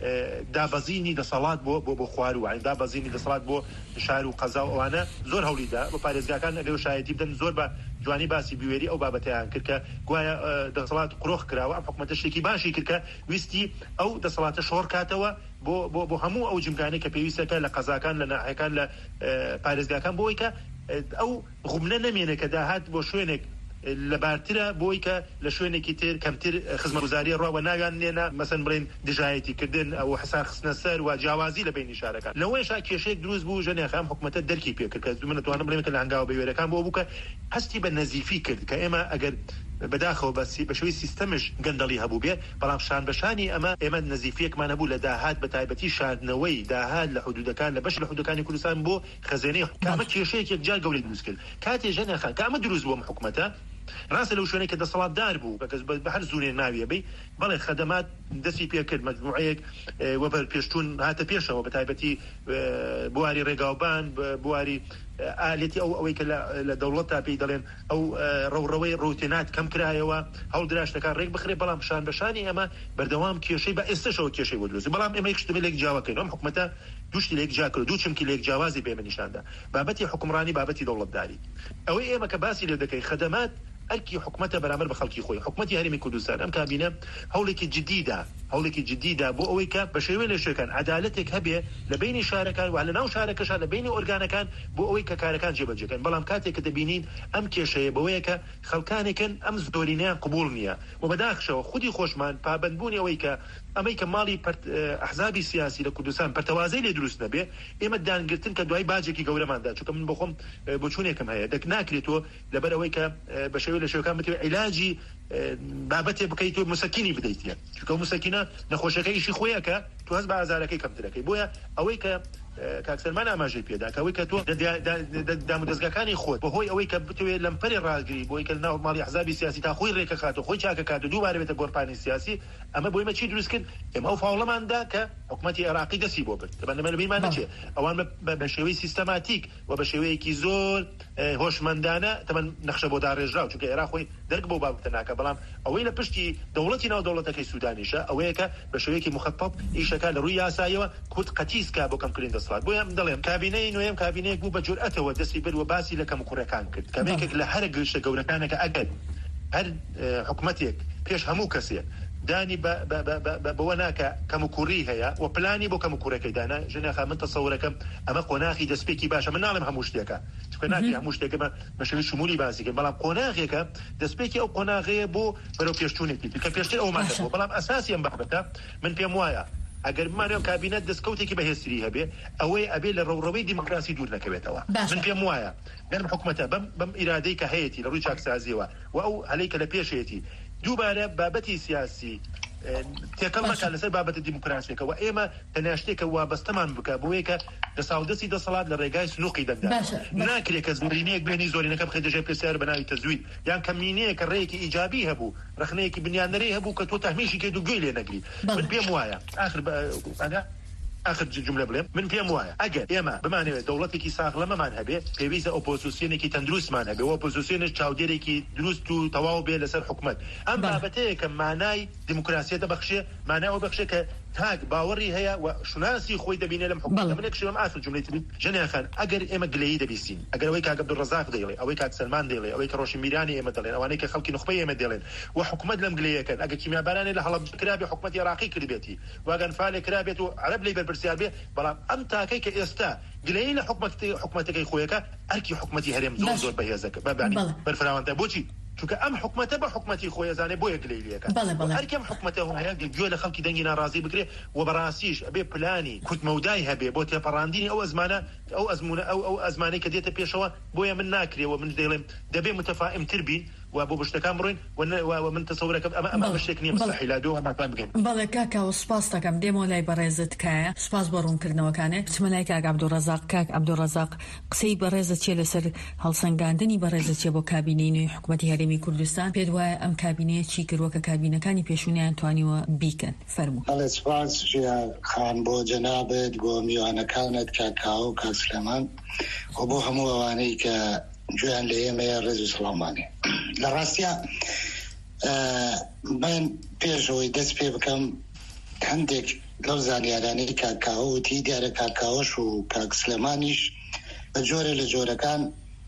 دابەزینی دەسەڵات بۆ خوار و دابەزینی دەسەڵات بۆ شار و قەزا و ئەوانە زۆر هەوڵیدا بۆ پارێزگاکان لەو شایەتی بدەن زۆر بە جوانی باسی بیوێری ئەو بابەتیان کرد کە گوایە دەسەڵات قڕۆخ کراوە ئەم حکومەتە شتێکی باشی کرد کە ویستی ئەو دەسەڵاتە شۆڕ کاتەوە بۆ هەموو ئەو جمکانەی کە پێویستەکە لە قەزاکان لە ناحەکان لە پارێزگاکان بۆی کە ئەو غومنە نەمێنێ کە داهات بۆ شوێنێک لەبارترە بۆی کە لە شوێنێکی تر کەمتر خزمەتگوزاریە ڕاوە ناویان نێنە مەسەن بڵێن دژایەتی کردن ئەو حسار خستنە سەر و جیاوازی لە بینی شارەکان لەوەیشا کێشەیەک دروست بوو ژەنێخام حکومەتە دەرکی پێ کرد کە من نتوانم بڵێم کە لە هەنگاوە بەوێرەکان بۆ بوو کە هەستی بە نەزیفی کرد کە ئێمە ئەگەر بەداخەوە بە شێوەی سیستەمش گەندەڵی هەبوو بێ بەڵام شان بەشانی ئێمە نەزیفیەکمان هەبوو لە داهات بە تایبەتی شاردنەوەی داهات لە حدودەکان لە بەش لە حدودەکانی کوردستان بۆ خەزێنەی کامە کێشەیەک یەکجار گەورەی دروست کرد کاتێ ژەنێخان کامە دروست بووە حکومەتە ڕاستە لەو شوێنەی کە دەسەڵاتدار بوو بە هەر زوونێ ناویە بێ بەڵێ خەدەمات دەستی پێکرد مەجموعەیەک وەبەر پێشتون هاتە پێشەوە بە تایبەتی بواری ڕێگاوبان بواری ئالێتی ئەوەی کە لە دەوڵەتتا پێی دەڵێن ئەو ڕەوڕەوەی ڕوتێنات کەم کرایەوە هەوڵ دراشتەکان ڕێک بخرێ بەڵام شان بەشانی ئەمە بەردەوام کێشەی بە ئێستاشەوە کێشەی بۆ دروست بەڵام ئێمە یەکشتمە لێک جیاوەکەین ئەم حکومەتە دوشتی لێک جا کرد دوو چمکی لێک جیاوازی پێمە نیشاندا بابەتی حکومڕانی بابەتی دەوڵەتداری ئەوەی ئێمە کە باسی لێ دەکەی خەدەمات ئەرکی حکومەتە بەرامبەر بە خەڵکی خۆی. حکومەتی هەرێمی کوردستان ئەم کابینە هەوڵێکی جدیدە بۆ ئەوەی کە بە شێوەیە لە شوێکان عەدالەتێک هەبێ لە بینی شارەکان و لە ناو شارەکەشا لە بینی ئۆرگانەکان بۆ ئەوەی کە کارەکان جێبەجێکەن. بەڵام کاتێک کە دەبینین ئەم کێشەیە بەوەیە کە خەڵکانێکن ئەم زۆرینەیان قبول نییە و بەداخشەوە خودی خۆشمان پابندبوونی ئەوەی کە ئەمەی کە ماڵی ئەحزابی سیاسی لە کوردستان پەرتەوازەی لێ دروست نەبێ ئێمە دانگرتن کە دوای باجێکی گەورەماندا چونکە من بۆخۆم بۆچوونێکم هەیە دەک ناکرێتەوە لەبەر ئەوەی کە بە شێوەیە لە شێوەکان بتوێت عیلاجی بابەتێ بکەیت و موسەکینی بدەیتە چونکە موسەکینە نەخۆشەکەی ئیشی خۆیەکە تو هەست بە ئازارەکەی کەمترەکەی بۆیە ئەوەی کە کاکسەلمان ئاماژەی پێدا کەوەی کە تۆ دامودەستگاکانی خۆت بەهۆی ئەوەی کە بتوێت لەم پەرێ ڕاگری بۆی کە ناو ماڵی ئەحزابی سیاسی تا خۆی ڕێکە خاتە خۆی چاکە کات و دووبارە بێتە گۆڕپانی سیاسی ئەمە بۆ ئێمە چی دروست کرد ئێمە ئەو فاوڵەماندا کە حکومەتی عێراقی دەستی بۆ برد لەمە لەبیرمان نەچێت ئەوان بە شێوەی سیستەماتیک و بە شێوەیەکی زۆر هۆشمەندانە تەمەن نەخشە بۆ داڕێژراو چونکە عێراق خۆی دەرک بۆ بابەتە ناکە بەڵام ئەوەی لە پشتی دەوڵەتی ناو دەوڵەتەکەی سوودانیشە ئەوەیە کە بە شێوەیەکی مخەتەت ئیشەکە لە ڕووی یاساییەوە کورد قەتیسکا بۆ کەمکردنی دەسەڵات بۆیە دەڵێم کابینەی نوێم کابینەیەک بوو بە جورئەتەوە دەستی برد و باسی لە کەموکوڕەکان کرد کەمێکێک لە هەر گەشتە گەورەکانەکە ئەگەر هەر حکومەتێک پێش هەموو کەسێک دانی بەوە ناکە کەموکوڕی هەیە و پلانی بۆ کەموکوڕەکەی دانا ژنەخە من تەسەورەکەم ئەمە قۆناغی دەستپێکی باشە من ناڵێم هەموو شتێکە چونکە ناکرێت هەموو شتێکە بە شێوەی شمولی باسیکە بەڵام قۆناغێکە دەستپێکی ئەو قۆناغەیە بۆ بەرەو پێشچوونێکی کە پێشتر ئەومان دەبوو بەڵام ئەساسی ئەم بابەتە من پێم وایە ئەگەر بمانەوە کابینەت دەستکەوتێکی بەهێزتری هەبێ ئەوەی ئەبێ لە ڕەوڕەوەی دیموکراسی دوور نەکەوێتەوە من پێم وایە گەرم حکومەتە بەم ئیرادەی کە هەیەی لە ڕووی چاکسازیەوە و ئەو هەلەی کە لە پێشێتی دووبارە بابەتی سیاسی تێکەڵ مەکات لەسەر بابەتە دیموکراسیەکەەوە ئێمە تەناشتێکە وابەستەمان بکە بۆیە کە دەساودەستی دەسەڵات لە ڕێگای سنووقی دەندا ناکرێت کە زمینەیەک بێنی زۆرینەکە بخێت دەژێت پرسیار بەناوی تەزوید یان کەمینەیە کە ڕێیەکی ئیجابی هەبوو ڕخنەیەکی بنیانەرەی هەبوو کە تۆ تەحمیشی کرد و گوێی لێ نەگری من پێم وایە آخر جملة بڵێم من پێم وایە ئەگەر ئێمە بمانەوێت دەوڵەتێکی ساغڵەمەمان هەبێ پێویستە ئۆپۆزیسیۆنێکی تەندروستمان هەبێ و ئۆپۆزیسیۆنێک چاودێرێکی دروست و تەواو بێ لەسەر حکومەت ئەم بابەتەیە کە مانای دیموکراسیە دەبەخشێ مانای ئەو بەخشێ کە تاک باوەڕی هەیە و شناسی خۆی دەبینێ لەم حکومەت منێک شێوەم ئاخر جملەی تری ژەنیاخان ئەگەر ئێمە گلەیی دەبیستین ئەگەر ئەوەی کاک عەبدوڕەزاق دەیڵێ ئەوەی کاک سەلمان دەیڵێ ئەوەی کە ڕۆشن میرانی ئێمە دەڵێن ئەوانەی کە خەڵکی نوخبەی ئێمە دەڵێن و حکومەت لەم گلەیەکەن ئەگەر کیمیابارانێ لە هەڵەبجە کرابێ حکومەتی عێراقی کردبێتی واگەن فالێ کرابێت و عەرەب لێی بەرپرسیار بێ بەڵام ئەم تاکەی کە ئێستا گلەیی لە حکومەتەکەی خۆیەکە ئەرکی حکومەتی هەرێم زۆر بەهێزەکە بەبانی بەرفراوانتە بۆچی چونکە ئەم حکومەتە بە حکومەتی خۆی زانێ بۆیە گلەیلیەکە هەرکەم حکومەتە هەیە گوێ لە خەڵکی دەنگی ناڕازی بکرێ و بەڕاستیش ئەبێ پلانی کوتمەودای هەبێ بۆ تێپەڕاندنی ئەو ئەزمانە ئەو ئەزمانەی کە دێتە پێشەوە بۆیە من ناکرێەوە من دەڵێم دەبێ متەفائمتر بین و بۆ بشتەکان بڕۆین و من تەسەورەکەم ئەمە بەشێک نییە مستەحیل دۆ هەماپان بگەین بەڵێ کاکاوە سوپاس دەکەم دێمەوە لای بەڕێزت کایە سوپاس بۆ ڕوونکردنەوەکانێک چمە لای کاک عەبدوڕەزاق کاک عەبدوڕەزاق قسەی بەڕێزت چیە لەسەر هەڵسەنگاندنی بەڕێزت چیە بۆ کابینەی نوێی حکومەتی هەرێمی کوردستان پێت وایە ئەم کابینەیە چی کردووە کە کابینەکانی پێشوونیان توانیوە بیکەن فەرموو بەڵێ سوپاس خان بۆ جەنابەت بۆ میوانەکانت کاکاو و کاک سلێمان و بۆ هەموو ئەوانەی کە گوێیان لە ئێمەیە ڕێز و سڵامانی لە ڕاستیە من پێشەوەی دەست پێ بکەم هەندێک لەو زانیارانەی کاکاوە وتی دیارە کاکاوەش و کاک سلێمانیش بە جۆرە لە جۆرەکان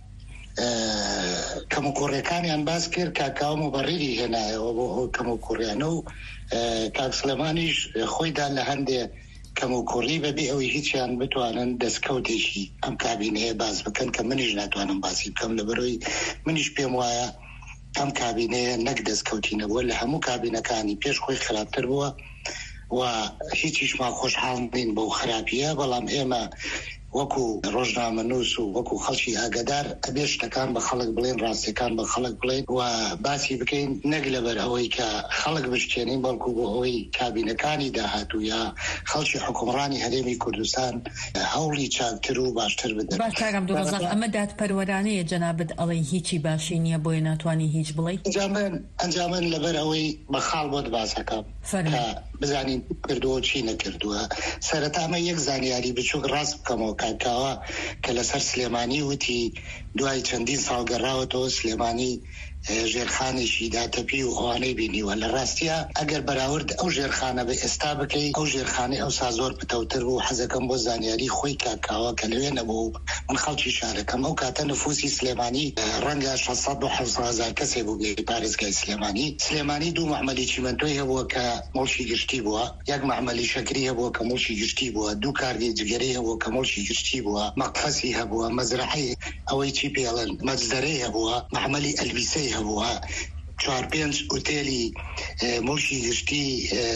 کەموکوڕیەکانیان باس کرد کاکاوە مەبەڕیری هێنایەوە بۆ ئەو کەموکوڕیانە و کاک سلێمانیش خۆیدا لە هەندێک کەموکوڕی بەبێ ئەوەی هیچیان بتوانن دەستکەوتێکی ئەم کابینەیە باز بکەن کە منیش ناتوانم باسی بکەم لەبەرەوەی منیش پێم وایە ئەم کابینەیە نەک دەستکەوتی نەبووە لە هەموو کابینەکانی پێش خۆی خراپتر بووە و هیچیشمان خۆشحاڵ نین بەو خراپیە بەڵام ئێمە وەکو ڕۆژنامەنووس و وەکو خەڵکی ئاگادار ئەبێ شتەکان بە خەڵک بڵێن ڕاستیەکان بە خەڵک بڵێن و باسی بکەین نەک لەبەر ئەوەی کە خەڵک بشکێنین بەڵکو بۆ ئەوەی کابینەکانی داهاتوو یا خەڵکی حکومڕانی هەرێمی کوردستان هەوڵی چاکتر و باشتر بدەن. باش کاک عەبدوڕەزاق ئەمە دادپەروەرانەیە جەنابەت ئەڵێ هیچی باشی نییە بۆیە ناتوانی هیچ بڵێ ئەنجامەن لەبەر ئەوەی بەخاڵ بۆت باسەکەم کە بزانین کردووە چی نەکردووە سەرەتامە یەک زانیاری بچووک ڕاست بکەمەوە کاکاوە کە لەسەر سلێمانی وتی دوای چەندین ساڵ گەڕاوەتەوە سلێمانی ژێرخانێکی داتەپی و ئەوانەی بینیوە لە ڕاستیە ئەگەر بەراورد ئەو ژێرخانە بە ئێستا بکەی ئەو ژێرخانەی ئەوسا زۆر پتەوتر بوو حەزەکەم بۆ زانیاری خۆی کاکاوە کە لەوێ نەبوو من خەڵکی شارەکەم ئەو کاتە نفوسی سلێمانی ڕەنگە 600,000 کەسێ بوو بێ پارێزگای سلێمانی دوو معمەلی چیمەنتۆی هەبووە کە مڵشی گشتی بووە یەک معمەلی شەکری هەبووە کە مڵشی گشتی بووە دوو کارگەی جگەرەی هەبووە کە مڵشی گشتی بووە مەقفەسی هەبووە مەزرعەی ئەوەی چی پێڵن مەجزەرەی هەبووە معمەلی ئەلبیسەی هەبووە 4-5 ئوتێلی مڵشی گشتی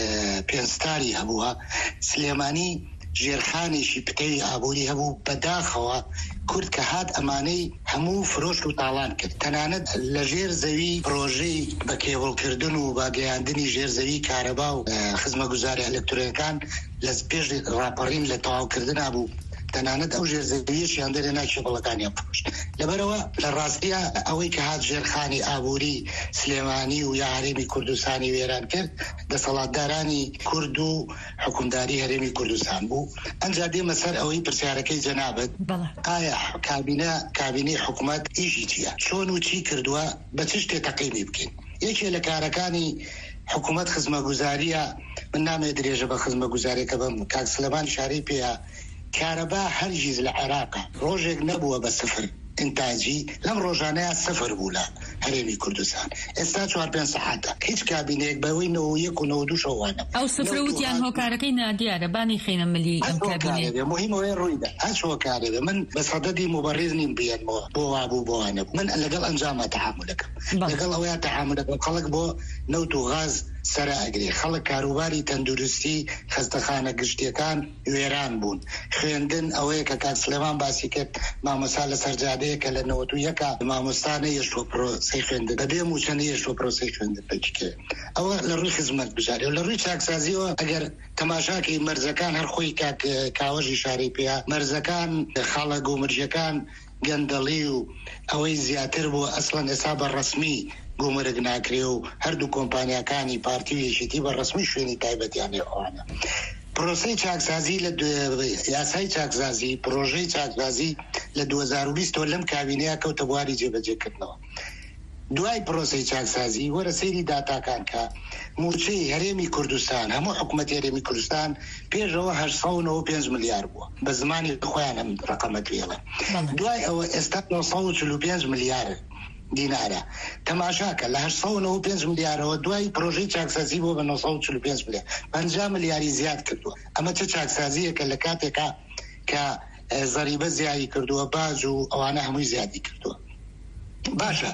5 ستاری هەبووە سلێمانی ژێرخانێکی پتەوی ئابووری هەبوو بەداخەوە کورد کە هات ئەمانەی هەموو فرۆشت و تاڵان کرد تەنانەت لە ژێر زەوی پرۆژەی بە کێبڵکردن و باگەیاندنی ژێر زەوی کارەبا و خزمەتگوزاری ئەلکترۆنیەکان لە پێش ڕاپەڕین لە تەواوکردن بوو تەنانەت ئەو ژێر زەویەشیان دەرێنا کێبڵەکانیان پڕشت لەبەرەوە لە ڕاستیە ئەوەی کە هات ژێرخانی ئابووری سلێمانی و یا هەرێمی کوردستانی وێران کرد دەسەڵاتدارانی کورد و حکومداری هەرێمی کوردستان بوو ئەنجا دێمە سەر ئەوەی پرسیارەکەی جەنابەت ئایا کابینەی حکوومەت ئیشی چییە چۆن و چی کردووە بە چ شتێ تەقیمی بکەین یەکێ لە کارەکانی حکوومەت خزمەتگوزاریە من نامێ درێژە بە خزمەتگوزاریەکە بم کاک سلێمان شارەی پێیە کارەبا هەرگیز لە عێراقا ڕۆژێک نەبووە بە سفر ئینتاجی لەم ڕۆژانەیە سفر بوو لە هەرێمی کوردستان ئێستا 4-5 سەعاتە هیچ کابینەیەک بەوەی 91 و 92 شەوانە ئەو سفرە وتیان هۆکارەکەی نادیارە بانی خێنە ملی ئەم کابینێ مهمەوەی ڕوویدا هەچ هۆکارێ من بە سەدەدی مبەڕیز نیم بێنمەوە بۆ وابوو بۆوانە من لەگەڵ ئەنجامە تەحاملەکەم لەگەڵ ئەوەیە تەحاملەکەم خەڵک بۆ نەوت و غاز سەر ئەگرێ خەڵک کاروباری تەندروستی خەستەخانە گشتیەکان وێران بوون خوێندن ئەوەیە کە کاک سلێمان باسی کرد مامۆستا لە سەرجادەیە کە لە 91 مامۆستانە یەشۆ پرۆسی خوێندن دەبێ موچەنە یەشۆ پرۆسی خوێندن بچکێ ئەوە لە ڕووی خزمەتگوزاری و لە ڕووی چاکسازیەوە ئەگەر تەماشاکەی مەرزەکان هەر خۆی کاوەژی شاری پێیا مەرزەکان خاڵک و مرجەکان گەندەڵی و ئەوەی زیاتر بوو ئەسڵەن ئێستا بە ڕەسمی گومرگ ناکرێ و هەردوو کۆمپانیەکانی پارتی و یەکێتی بە ڕەسمی شوێنی تایبەتیانی ئەوانە پرۆسەی چاکسازی لە یاسای چاکسازی پرۆژەی چاکسازی لە 2020 لەم کابینەیە کەوتە بواری جێبەجێکردنەوە دوای پرۆسەی چاکسازی وەرە سەیری داتاکان کە موچەی هەرێمی کوردستان هەموو حکوومەت هەرێمی کوردستان پێشەوە 895 ملیار بووە بە زمانی خۆیان ئەم ڕقەمە توێڵە دوای ئەوە ئێستا 945 ملیار دینارە تەماشاکە لە 895 ملیارەوە دوای پرۆژەی چاکسازی بۆ بە 945 ملیار 50 ملیاری زیاد کردووە ئەمە چه چاکسازیەکە لە کاتێکە کە زەریبە زیادی کردووە باج و ئەوانە هەمووی زیادی کردووە باشە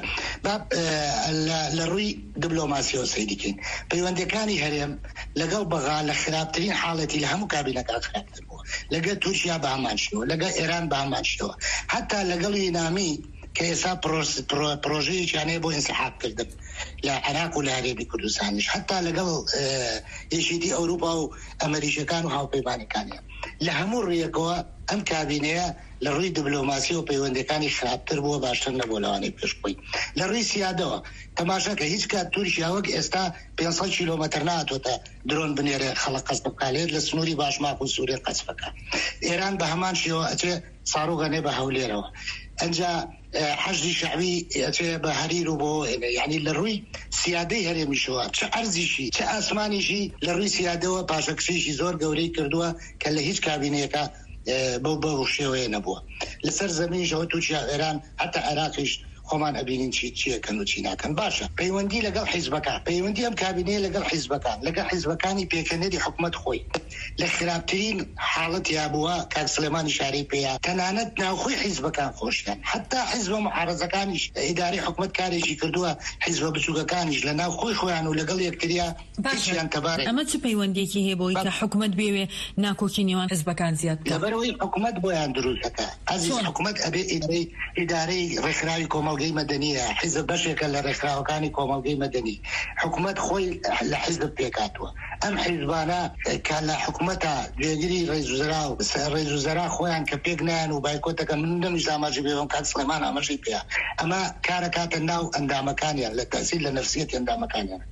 لە ڕووی دیبلۆماسیەوە سەیریکەین پەیوەندەکانی هەرێم لەگەڵ بەغا لە خراپترین حاڵەتی لە هەموو کابینەکان خراپتر بووە لەگەڵ تورکیا بە هەمان شێوە لەگەڵ ئێران بە هەمان شێوە حتا لەگەڵ یونامی کە ئێستا پرۆژەیەکیانەیە بۆ ئینسحابکردن لە عێراق و لە هەرێمی کوردستانیش حتا لەگەڵ یەکێتی ئەوروپا و ئەمریکیەکان و هاوپەیمانەکانیان لە هەموو ڕێیەکەوە ئەم کابینەیە لە ڕووی دیبلۆماسی و پەیوەندەکانی خراپتر بووە باشتر نەبوو لەوانەی پێشبووی لە ڕووی سیادەوە تەماشاکە هیچ کات تورکیا وەک ئێستا 500 کیلۆمەتر ناتۆتە درۆن بنێرە خەڵک قەسب بکالێت لە سنووری باشماق و سووریا قەسبەکە ئێران بە هەمان شێوە ئەچێ ساڕوگەنێ بە هەولێرەوە ئەنجا حەشدی شعبی ئەچێ بە هەریر و بۆ یعنی لە ڕووی سیادەی هەرێمیشەوە چه ئەرزیشی چه ئاسمانیشی لە ڕووی سیادەوە پاشەکشیشی زۆر گەورەی کردووە کە لە هیچ کابینەیەکە بەو شێوەیە نەبووە لەسەر زەمینیشەوە تووشیا ئێران حتا عێراقیش خۆمان ئەبینین چیەکەن و چی ناکەن باشە پەیوەندی لەگەڵ حیزبەکان پەیوەندی ئەم کابینەیە لەگەڵ حیزبەکان لەگەڵ حیزبەکانی پێکەنەری حکوومەت خۆی لە خراپترین حاڵەت یابووە کاک سلێمانی شارەی پێیا تەنانەت ناوخۆی حیزبەکان خۆشیان حتا حیزبە معارەزەکانیش ئیدارەی حکوومەت کارێکی کردووە حیزبە بچووکەکانیش لە ناو خۆی خۆیان و لەگەڵ یەکتریا هیچیان تەبارێت ئەمە چه پەیوەندێکی هەیە بۆی کە حکوومەت بێوێ ناکۆکی نێوان حیزبەکان زیاد لەبەرەوەی حکوومەت بۆیان دروستەکە ئەزیز حکوومەت ئەبێ ئیدارەی ڕێکخراوی کۆمەڵگەی مەدەنیە حیزب بەشێکە لە ڕێکخراوەکانی کۆمەڵگەی مەدەنی حکوومەت خۆی لە حیزب پێکاتوە ئەم حیزبانە کە لە حکوومەتە گوێگری ڕێزوزەرا و ڕێزوزەرا خۆیان کە پێک نایەن و بایکۆتەکە من نەمیش ئاماژەی بێوەم کاک سلێمان ئاماژەی پێیە ئەمە کارەکاتە ناو ئەندامەکانیان لە تەسیل لە نەفسیەتی ئەندامەکانیان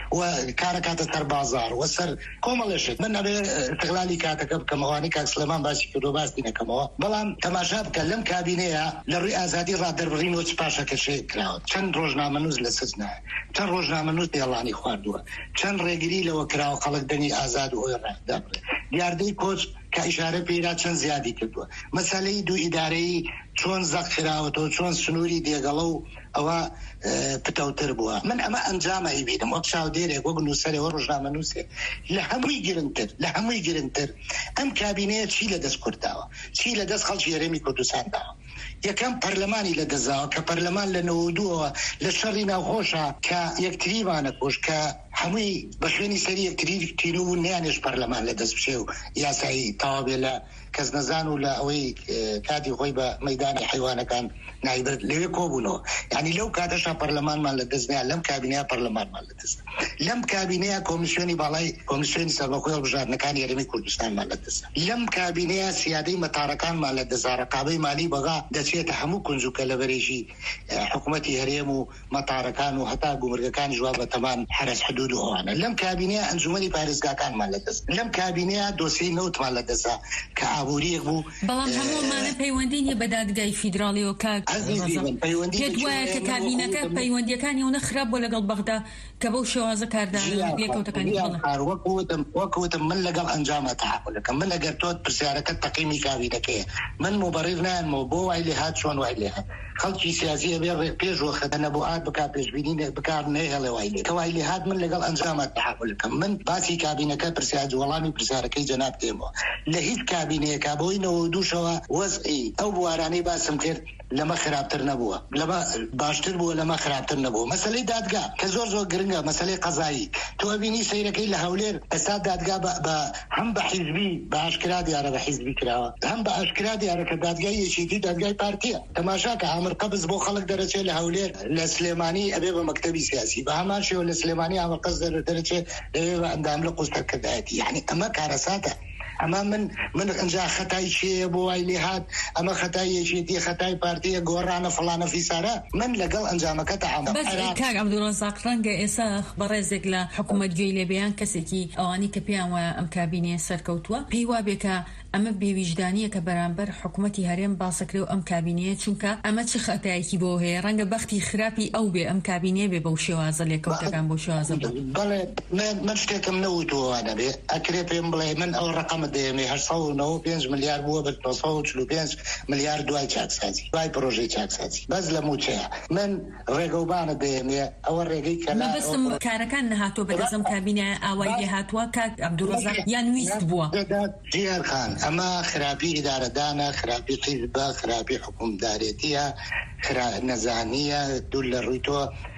وكان كاتر بازار وسر كومالشت من ابي استغلالي كاتك كمواني كاك سليمان باسي كدو باس دينا كمو بلان تماشا بكلم كابينيه للرئاسه دي رادر برينو تباشا كشي كلاود كان روجنا منوز لسزنا كان روجنا منوز يلاني خواردوا كان ريغري لو كراو خلق دني ازاد او راه دیاردەی کۆچ کە ئیشارە پێرا چەند زیادی کردووە مەسەلەی دوو ئیدارەی چۆن زەق خراوەتەوە چۆن سنووری دێگەڵە و ئەوە پتەوتر بووە من ئەمە ئەنجامە بینم وەک چاودێرێک وەک نووسەرەوە ڕۆژنامەنووسێ لە هەمووی گرنگتر ئەم کابینەیە چی لە دەست کورداوە چی لە دەست خەڵکی هەرێمی کوردستان داوە یەکەم پەرلەمانی لە دەستداوە کە پەرلەمان لە 92ەوە لە شەڕی ناوخۆشە کە یەکتریمانە کۆش کە هەمووی بە خوێنی سەری یەکتری تینوبوو نیانێش پەرلەمان لە دەست بچێ و یاسایی تەواو لە کەس نەزان و لە ئەوەی کاتی خۆی بە مەیدانی حیوانەکان نایبەت لەوێ کۆبوونەوە یعنی لەو کاتەشا پەرلەمانمان لە دەست نیان لەم کابینەیە پەرلەمانمان لە دەست لەم کابینەیە کۆمیسیۆنی باڵای کۆمیسیۆنی سەربەخۆی هەڵبژاردنەکانی هەرێمی کوردستانمان لە دەست لەم کابینەیە سیادەی مەتارەکانمان لە دەست ڕقابەی مالی بەغا دەچێتە هەموو کونجوکە لە بەرێژی حکوومەتی هەرێم و مەتارەکان و هەتا گومرگەکانی ژوا بە تەمان حرەس حدود و ئەوانە لەم کابینەیە ئەنجومەنی پارێزگاکانمان لە دەست لەم کابینەیە دۆسیی نەوتمان لە دەستا کە ئابووریەک بوو بەڵام هەموومانە پەیوەندی نیە بە دادگای فیدراڵیەوە کاک پێت وایە کە کابینەکە پەیوەندیەکانی ئەوە خراپ بۆ لەگەڵ بەغدا کە بەو شێوازە کاردان لێکەوتەکانی وەکوتم من لەگەڵ ئەنجامە تەحملەکەم من ئەگەر تۆ پرسیارەکەت تەقیمی کابینەکەیە من مبەڕیر نایەنمەوە بۆ وای لێ هات چۆن وای لێ هات خەڵکی سیاسی ئەبێ پێشوە خەتە نەبووات بکات پێشبینی بکار نەهێڵێ وای لێ کە وای لێ هات من لەگەڵ ئەنجامە تەحملەکەم من باسی کابینەکە پرسیار وەڵامی پرسیارەکەی جەناب دێمەوە لە هیچ کابینەیەکە بۆی 92ەوە وەزعی ئەو بوارانەی باسم کرد لەمە خراپتر نەبووە لەمە باشتر بووە لەمە خراپتر نەبووە مەسەلەی دادگا کە زۆر گرنگە مەسەلەی قەزایی تۆ بینی سەیرەکەی لە هەولێر ئێستا دادگا بە هەم بە حیزبی بە ئاشکرا دیارە بە حیزبی کراوە هەم بە ئاشکرا دیارە کە دادگای یەکێتی دادگای پارتیە تەماشاکە ئامر قەبز بۆ خەڵک دەرەچێت لە هەولێر لە سلێمانی ئەبێ بە مەکتەبی سیاسی بە هەمان شێوە لە سلێمانی ئامر قەز دەرەچێت لەوێ بە ئەندام لە قوستەکردایەتی یعنی ئەمە کارەساتە ئەمە من ئەنجا خەتای چیە بۆ وای لێ هات ئەمە خەتای یەکێتی خەتای پارتیە گۆڕانە فڵانە فیسارە من لەگەڵ ئەنجامەکە تەعامل بەس کاک عەبدوڕەزاق ڕەنگە ئێستا بەڕێزێک لە حکوومەت گوێی لێبیان کەسێکی ئەوانی کە پێیان وایە ئەم کابینەیە سەرکەوتووە پێی وابێ کە ئەمە بێویژدانیە کە بەرامبەر حکوومەتی هەرێم باسەکرێ و ئەم کابینەیە چونکە ئەمە چه خەتایەکی بۆ هەیە ڕەنگە بەختی خراپی ئەو بێ ئەم کابینەیە بێ بەو شێوازە لێکەوتەکان بۆ شێوازە بەڵێ من شتێکم نەوتووانە بێ ئەکرێ پێم بڵێ من ئەو ڕقەمە دەیەمێ 895 ملیار بووە بە 945 ملیار دوای چاکسازی دوای پرۆژەی چاکسازی بەس لە موچەیە من ڕێگەوبانە دەیەمێ ئەوە ڕێگەی کەلا بەسم کارەکان نەهاتووە بەدەستم کابینە ئاوای لێ هاتووە کاک عەبدوڕەزاق یان ویست بووە جیار خان ئەمە خراپی ئیدارەدانە خراپی حیزبە خراپی حکومدارێتیە نەزانیە دوو لە ڕووی تۆ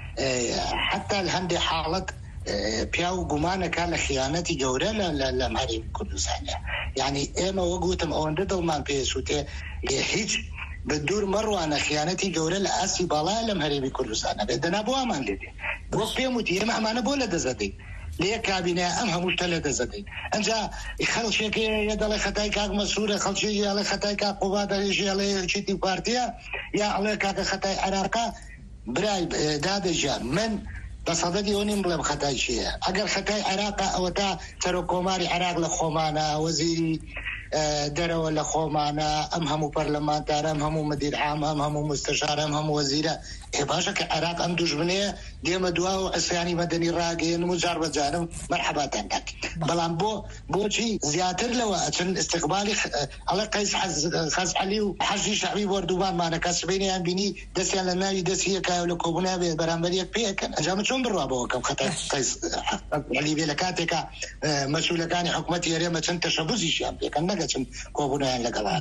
حتا هەندێک حاڵەت پیا و گومانەکە لە خیانەتی گەورە لە هەرێمی کوردستانە یعنی ئێمە وەگوتم ئەوەندە دڵمان پێسووتێ هیچ بە دوور مەڕوانە خیانەتی گەورە لە ئاسی باڵایە لەم هەرێمی کوردستانە بێت دەنابوامان لێدێ بۆ پێم وتی ئێمە ئەمانە بۆ لە دەزەدەین لە یەک کابینەیە ئەم هەموو شتە لە دەزەدەین ئەنجا خەڵکێکەیە دەڵێ خەتای کاک مەسوورە خەڵکی ئەڵێ خەتای کاک قوبا دەڕێژی ئەڵێ چیتی پارتیە یا ئەڵێ کاکە خەتای عێراقا برای دادەژیان من بەسەدەدی ئەو نیم بڵێم خەتای چییە ئەگەر خەتای عێراقا ئەوە تا سەرۆکۆماری عێراق لە خۆمانە وەزیری دەرەوە لە خۆمانە ئەم هەموو پەرلەمانتارە ئەم هەموو مدیر عام ئەم هەموو مستەشار ئەم هەموو وەزیرە باشە کە عێراق ئەم دوژمنەیە دێمە دوا و ئەسیانی مەدەنی ڕاگەێنم و جار بەجارم مەرحەباتان داک بەڵام بۆچی زیاتر لەوە ئەچن استقبالی ئەڵێ قەیس خەز عەلی و حەشی شەعبی بۆردوبانمانەکە سبەینیان بینی دەستیان لە ناوی دەستی یەکایە و لە کۆبوونیا بێت بەرامبەر یەک پێکەن ئەنجامە چۆن بڕوا بەوە کەم خەتای قەیس عەلی بێ لە کاتێکە مەسئولەکانی حکوومەتی هەرێمە چەند تەشەبوزیشیان پێکەن نەگەچن کۆبوونیان لەگەڵات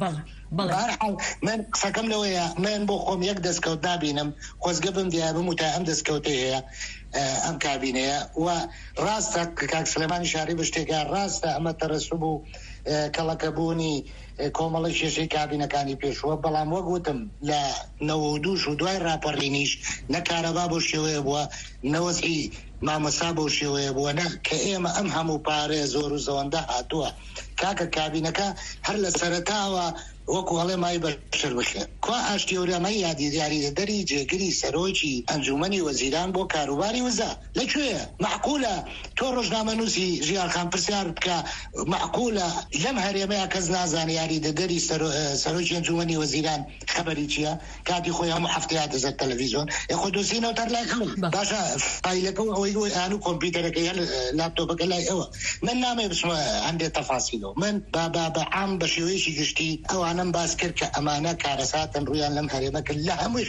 من قسەکەم لەوەیە من بۆ خۆم یەک دەستکەوت دابینم خۆزگە بم دیار بموتە ئەم دەستکەوتە هەیە ئەم کابینەیە و ڕاستە کاک سلێمانی شاری بە شتێکە ڕاستە ئەمە تەرەسوب و کەڵەکەبوونی کۆمەڵی شێشەی کابینەکانی پێشوە بەڵام وەگوتم لە 92 و دوای ڕاپەڕینیش نەکارەبا بۆ شێوەیە بووە نەوەسی مامەسا بۆ شێوەیە بووە نە کە ئێمە ئەم هەموو پارێ زۆر و زەوەندە هاتووە کاکە کابینەکە هەر لە سەرەتاوە وەکو هەڵێ مای بەشەر بخێ کوا ئاشتیۆرەمە یادی دیاریدەری جێگری سەرۆکی ئەنجومەنی وەزیران بۆ کاروباری وزە لەکوێیە معقولە تۆ ڕۆژنامەنووسی ژیانخان پرسیار بکە معقولە لەم هەرێمەیە کەس نازانێ یاریدەدەری سەرۆکی ئەنجومەنی وەزیران خەبەری چییە کاتی خۆی هەموو هەفتەیە دەزێت تەلەڤیزۆن خۆ دۆسینەوە تەر لای خەڵک باشە فایلەکە ئەوەی هەنوو کۆمپیوتەرەکەی هەر لاپتۆپەکە لای ئەوە من نامێ بچمە هەندێک تەفاسیلەوە من بەعام بە شێوەیەکی گشتی ئەوانم باس کرد کە ئەمانە کارەساتن ڕویان لەم هەرێمەکە لە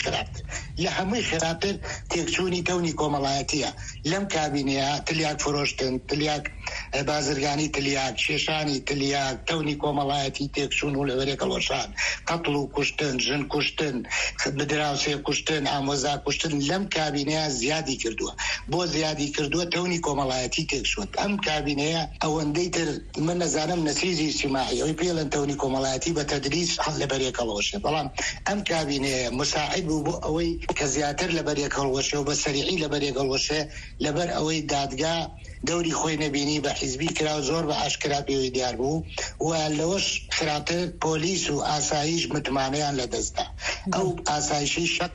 هەمووی خراپتر تێکچوونی تەونی کۆمەڵایەتیە لەم کابینەیە تلیاک فرۆشتن تلیاک بازرگانی تلیاک کێشانی تلیاک تەونی کۆمەڵایەتی تێکچوون و لەوەرێ کەڵۆشان قەتڵ و کوشتن ژن کوشتن بدراوسێ کوشتن ئامۆزا کوشتن لەم کابینەیە زیادی کردووە بۆ زیادی کردووە تەونی کۆمەڵایەتی تێکچوون ئەم کابینەیە ئەوەندەی تر من نەزانم نەسیزی سیماعی ئەوی پێڵن تەونی کۆمەڵایەتی بە تەدریس هەڵ لە بەرێکەڵۆشێ بەڵام ئەم کابینەیە مساعد بوو بۆ ئەوەی کە زیاتر لە بەرێکەڵۆشێ و بە سەریعی لە بەرێکەڵۆشێ لەبەر ئەوەی دادگا دەوری خۆی نەبینی بە حیزبی کرا و زۆر بە ئاشکرا پێوەی دیار بوو و لەوەش خراپتر پۆلیس و ئاسایش متمانەیان لە دەستدا ئەو ئاسایشی شەق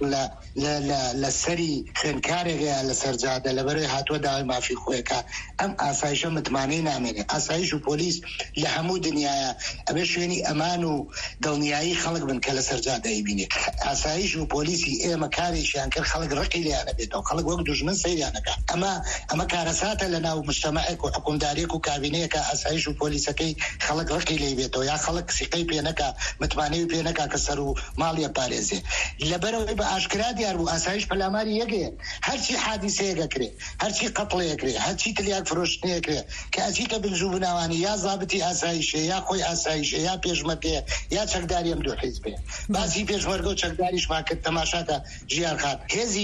لە سەری خوێنکارێکە لە سەرجادە لەبەرەوەی هاتووە داوای مافی خۆیەکە ئەم ئاسایشە متمانەی نامێنێ ئاسایش و پۆلیس لە هەموو دنیاە ئەبێ شوێنی ئەمان و دڵنیایی خەڵک بن کە لە سەرجادەی بینێ ئاسایش و پۆلیسی ئێمە کارێکیان کرد خەڵک ڕقی لێیانە بێتەوە خەڵک وەک دوژمن سەیریانەکە ئەمە کارەساتە لە ناو مجتەمەعێک و حکومدارێک و کابینەیەکە ئاسایش و پۆلیسەکەی خەڵک ڕقی لێی بێتەوە یا خەڵک سیقەی پێ نەکا متمانەی پێ نەکا کە سەر و ماڵیە پارێزێ لەبەرەوەی بە ئاشکرا دیار بوو ئاسایش پەلاماری یەکێ هەرچی حادیسەیەکە کرێ هەرچی قەتڵەیەکرێ هەرچی تلیاک فرۆشتنەیەکرێ کە ئەچیتە بنجوو بناوانی یا زابتی ئاسایشێ یا خۆی ئاسایشێ یا پێشمەرگەیە یا چەکداری ئەم دوو حیزبێ باسی پێشمەرگە و چەکداریشمان کرد تەماشاکە ژیانخان هێزی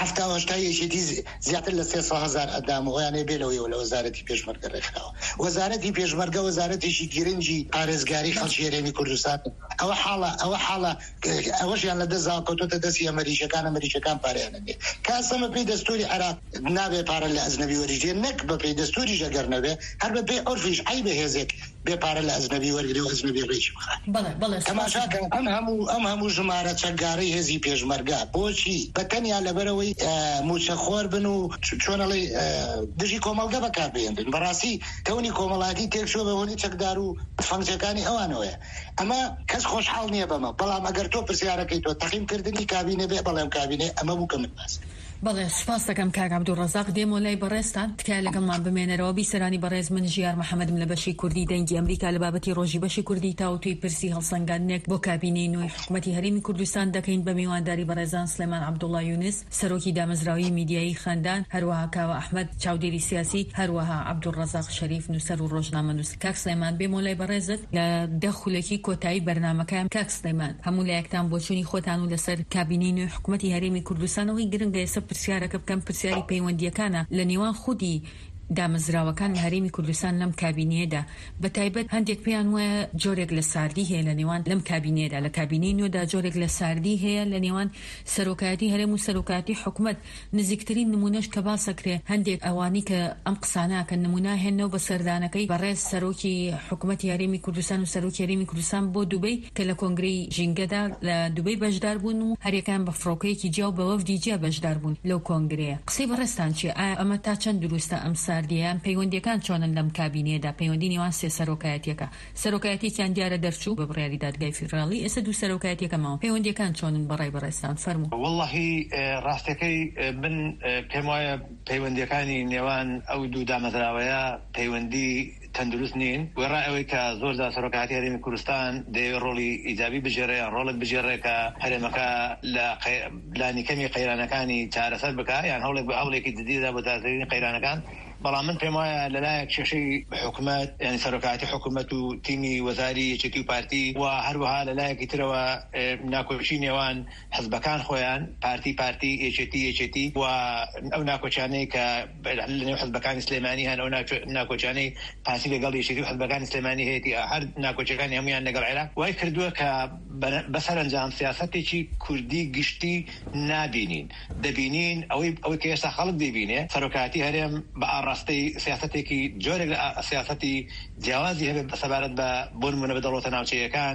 70 یەکێتی زیاتر لە 300,000 ئەدام و ئەویانێ بێلەوەی لە وەزارەتی پێشمەرگە ڕێکخراوە وەزارەتی پێشمەرگە وەزارەتێکی گرنگی پارێزگاری خەڵکی هەرێمی کوردستان ئەوە حاڵە ئەوەشیان لە دەست زاکۆتۆتە دەستی ئەمریکەکان پارەیانە بێ کاسەمە پێی دەستوری عێراق نابێ پارە لە ئەزنەبی وەرجێ نەک بە پێی دەستوری ژەگەر نەبێ هەر بە پێی عورفیش عیب بە هێزێک بێ پارە لە ئەزنەبی وەرگێ و ئەزنەبی ڕێکی بخات تەماشاکە ئەم هەموو ژمارە چەکدارەی هێزی پێشمەرگە بۆچی بەتەنیا لەبەرەوەی موچەخۆر بن و چۆنەڵی دژی کۆمەڵگە بەکاربێنن بەڕاستی تەونی کۆمەڵایەتی تێکچووە بە هۆنی چەکدار و فەنکشەکانی ئەوانەوەیە ئەمە کەس خۆشحاڵ نییە بەمە بەڵام ئەگەر تۆ پرسیارەکەی تۆ تەقییمکردنی کابینە بێ بەڵێم کابینێ ئەمە بوو کە من باس بەڵێ سپاس دەکەم کاک عەبدوڕەزاق دێم و لای بەڕێستان تکای لەگەڵمان بمێنەرەوە بیسەرانی بەڕێز من ژیار محەممەدم لە بەشی کوردی دەنگی ئەمریکا لە بابەتی ڕۆژی بەشی کوردی تاوتوی پرسی هەڵسەنگاندنێک بۆ کابینەی نوێی حکوومەتی هەرێمی کوردستان دەکەین بە میوانداری بەڕێزان سلێمان عەبدوڵڵا یونس سەرۆکی دامەزراوی میدیایی خەندان هەروەها کاوە ئەحمەد چاودێری سیاسی هەروەها عەبدوڕەزاق شەریف نووسەر و ڕۆژنامەنووس کاک سلێمان بێم و لای بەڕێزت لە دەخولێکی کۆتایی بەرنامەکەیان کاک سلێمان هەموو لایەکتان بۆ چوونی خۆتان و لەسەر کابینەی نوێی حکوومەتی هەرێمی کوردستانەوەی گرنگە ئێستا پرسیارەکە بکەم پرسیاری پەیوەندیەکانە لە نێوان خودی دامەزراوەکان هەرێمی کوردستان لەم کابینەیەدا بە تایبەت هەندێک پێیان وایە جۆرێک لە ساردی هەیە لە نێوان لەم کابینەیەدا لە کابینەی نوێدا جۆرێک لە ساردی هەیە لە نێوان سەرۆکایەتی هەرێم و سەرۆکایەتی حکوومەت نزیکترین نمونەش کە باسەکرێ هەندێک ئەوانی کە ئەم قساناکە نمونە هێنەوە بە سەردانەکەی بەڕێز سەرۆکی حکوومەتی هەرێمی کوردستان و سەرۆکی هەرێمی کوردستان بۆ دوبەی کە لە کۆنگرەی ژینگەدا لە دوبەی بەشدار بوون و هەرێکان بە فڕۆکەیەکی جیاو بە وەفدی جیا بەشدار بوون لەو کۆنگرەیە قسەی بەڕێستان چیە ئەمە تا چەند دروستە ئەم ساردیە پەیوەندیەکان چۆنن لەم کابینەیەدا پەیوەندی نێوان سێ سەرۆکایەتیەکە سەرۆکایەتیان دیارە دەرچوو بە بڕیاری دادگای فیدراڵی ئێستا دوو سەرۆکایەتیەکەمەوە پەیوەندیەکان چۆنن بەڕای بەڕێستان فەرموو واللهی ڕاستەکەی من پێم وایە پەیوەندیەکانی نێوان ئەو دوو دامەزراوەیە پەیوەندی تەندروست نین وێڕا ئەوەی کە زۆردا سەرۆکایەتی هەرێمی کوردستان دەیەوێت ڕۆڵی ئیجابی بژێڕێ ڕۆڵت بژێڕێ کە هەرێمەکە لە لانیکەمی قەیرانەکانی چارەسەر بکە یان هەوڵێکی جدیدا بۆ تازەکردنی قەیرانەکان بەڵام من پێم وایە لەلایەک کێشەی حکوومەت یعنی سەرۆکایەتی حکوومەت و تیمی وەزاری یەکێتی و پارتی و هەروەها لەلایەکی ترەوە ناکۆچی نێوان حزبەکان خۆیان پارتی یەکێتی و ئەو ناکۆچانەی کە لەنێو حزبەکانی سلێمانی هەن ئەو ناکۆچانەی پارتی لەگەڵ یەکێتی و حزبەکانی سلێمانی هەیەی هەر ناکۆچەکانی هەمویان لەگەڵ عێراق وای کردووە کە بەسەرنجام سیاسەتێکی کوردی گشتی نابینین دەبینین ئەوەی کە ئێستا خەڵک دەبینێ سەرۆکایەتی هەرێم بە ڕاستی سیاستێکی جۆرێک لە سیاسەتی جیاوازی هەبێت سەبارەت بە بۆ نمونە بە دەوڵەتە ناوچەیەکان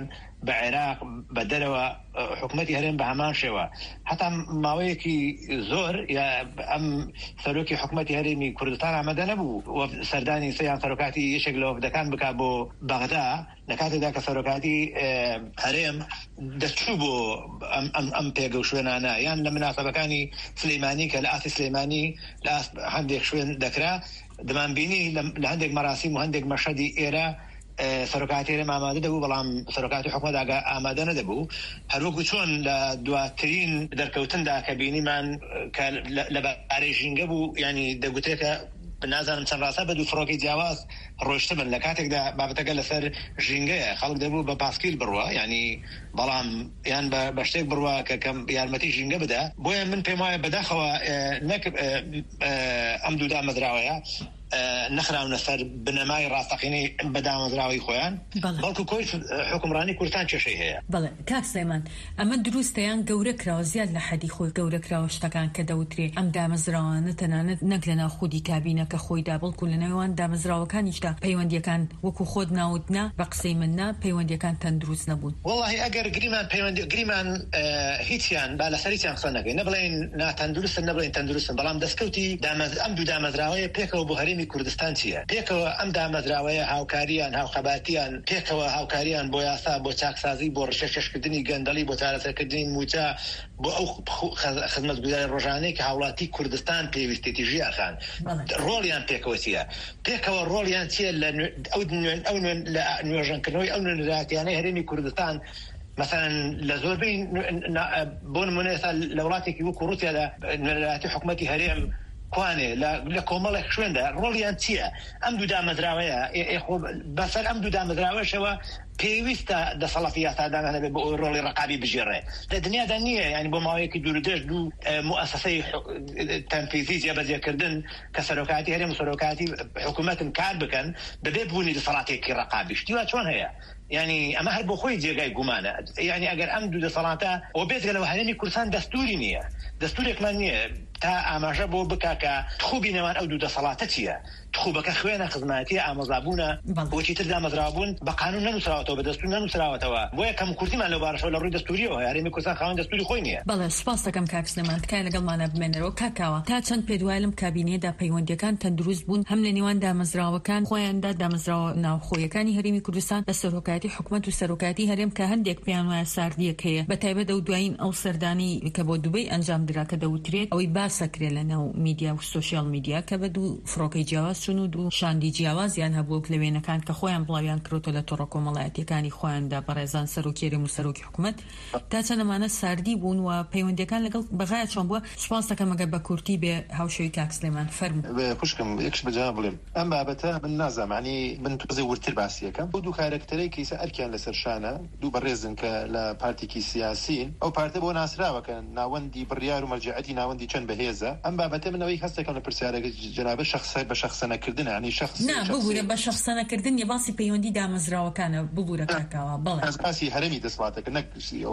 بعراق بدلوا حكومتي هرم بهمان شوا حتى ماويكي زور يا ام سلوكي حكومتي هرمي كردستان عمدنا بو وسرداني سيان سلوكاتي يشغلوا بدكان بكابو بغداد نكاتي ذاك سلوكاتي هرم دستشوبو ام بيغو شوينا انا يعني لمناسبه كاني سليماني كلاس سليماني لاس عندك شوين ذكرى دمان بيني لعندك مراسم وعندك مشهدي ايرا سرکاتی ما آماده دبو بلام سرکاتی حکومت آماده ندبو هر وقت چون دواترین در کوتن دا کبینی من لبارجینگه بو یعنی دبوته که بنازم چند راسته بدو فروکی جواز روشته من لکاتک دا بابتک لسر جینگه خلق دبو با پاسکیل بروا یعنی بلام یعنی باشتک بروا که کم یارمتی جینگه بده بوی من پیمای بداخوا نک امدو دا مدراویا نخراو نسر بنمای راستقینی بدام مزراوی خویان بلکو کوی حکمرانی کردستان چه شیء هست بله کاک سلیمان اما دروسته یان گەورە کراوە زیاد لە حەدی خۆی گەورە کراوە شتەکان کە دەوترێ ئەم دامەزراوانە تەنانەت نەک لەناو خودی کابینەکە خۆیدا بەڵکو لەنێوان دامەزراوەکانیشدا پەیوەندیەکان وەکو خۆت ناوتنا بە قسەی مننا پەیوەندیەکان تەندروست نەبوون والله ئەگەر گریمان هیچیان با لەسەریان قسە نەکەین نەبڵێن ناتەندروستن نەبڵێن تەندروستن بەڵام دەستکەوتی ئەم دوو دامەزراوەیە پێکەوە بۆ هەرێمی کوردستان چییە پێکەوە ئەم دامەزراوەیە هاوکاریان هاوخەباتیان پێکەوە هاوکاریان بۆ یاسا بۆ چاکسازی بۆ ڕشەکردنی گەندەڵی بۆ چارەسەرکردنی موچە بۆ ئەو خزمەتگوزاری ڕۆژانەی کە هاوڵاتی کوردستان پێویستێتی ژیانخان ڕۆڵیان پێکەوە چییە پێکەوە ڕۆڵیان چییە لە ئەو نوێژەنکردنەوەی ئەو نوێنەراتیانەی هەرێمی کوردستان مثلا لزوربين بون مناسا لولاتك يوكو روسيا لولاتي حكومتي هرم كوانه لكومالك شويندا روليان تيا ام دو دامزراويا اخو بس ام دو دامزراويا شوا بيويستا د صلافيات هذا انا رولي رقابي بجيره الدنيا دنيا يعني بماويك دوردش دو مؤسسه تنفيذيه بزي كردن كسلوكاتي هرم سلوكاتي حكومات كاربكن بدبوني لصلاتك رقابي شتيوا شلون هي يعني اما هربو خوي جاي قمانه يعني اگر ام دو صلاته وبيت لو هرمي كردستان دستوري نيه دستوري كمان تا اماجه بو بكاكا تخوبي نوان او دو صلاتتيه تخوبك خوينا خدماتي امزابونا بوتي تدا مزرابون بقانون نسراوته بدستور نسراوته بو كم كردي ما لو بارش ولا روي دستوري او هرمي كردستان خوان دستوري خوينيه بله سپاس دەکەم کاک سلێمان تکای لەگەڵ مانە بمێنەرەوە کاکاوە تا چەند پێدوایلم کابینێدا پەیوەندیەکان تەندروست بوون هەم لە نێوان دامەزراوەکان خۆیاندا دامەزراوە ناوخۆیەکانی هەرێمی کوردستان بە سەرۆکایەتی حکومەت و سەرۆکایەتی هەرێم کە هەندێک پێیان وایە ساردیەک هەیە بەتایبەت ئەو دوایین ئەو سەردانی کە بۆ دوبەی ئەنجام درا کە دەوترێت ئەوەی باسەکرێت لەناو میدیا و سوشیال میدیا کە بە دوو فڕۆکەی جیاواز چون و دوو شاندی جیاوازیان هەبووە لەوێنەکان کە خۆیان بڵاویان کردوتە لە تۆڕە کۆمەڵایەتیەکانی خۆیاندا بەڕێزان سەرۆکێرم و سەرۆکی حکومەت تا چەندەمانە ساردی بوون و پەیوەندیەکان لەگەڵ بەغایە چۆن بووە سپاس دەکەم ئەگەر بە کورتی بێ هاوشێوی کاک سلێمان فەرموو خوشکم یەکش بەجا بڵێم ئەم بابەتە من نازانم عنی من تۆزێ ورتر باسیەکەم بۆ دوو کارکتەرەی کە ئێستا ئەرکیان لەسەر شانە دوو بەڕێزن کە لە پارتێکی سیاسین ئەو پارتە بۆ ناسراوەکە ناوەندی بڕیار و مەرجعەتی ناوەندی چەند بەهێزە ئەم بابەتە منەوەی هەست دەکەم لە پرسیارەکە جەنابە بە شەخسەنەکردن ینی شەخص ببوورە بە شەخسەنەکردن یە باسی پەیوەندی دامەزراوەکانە ببوورە کاکاوە بەڵێ باسی هەرێمی دەسەڵاتەکە نەک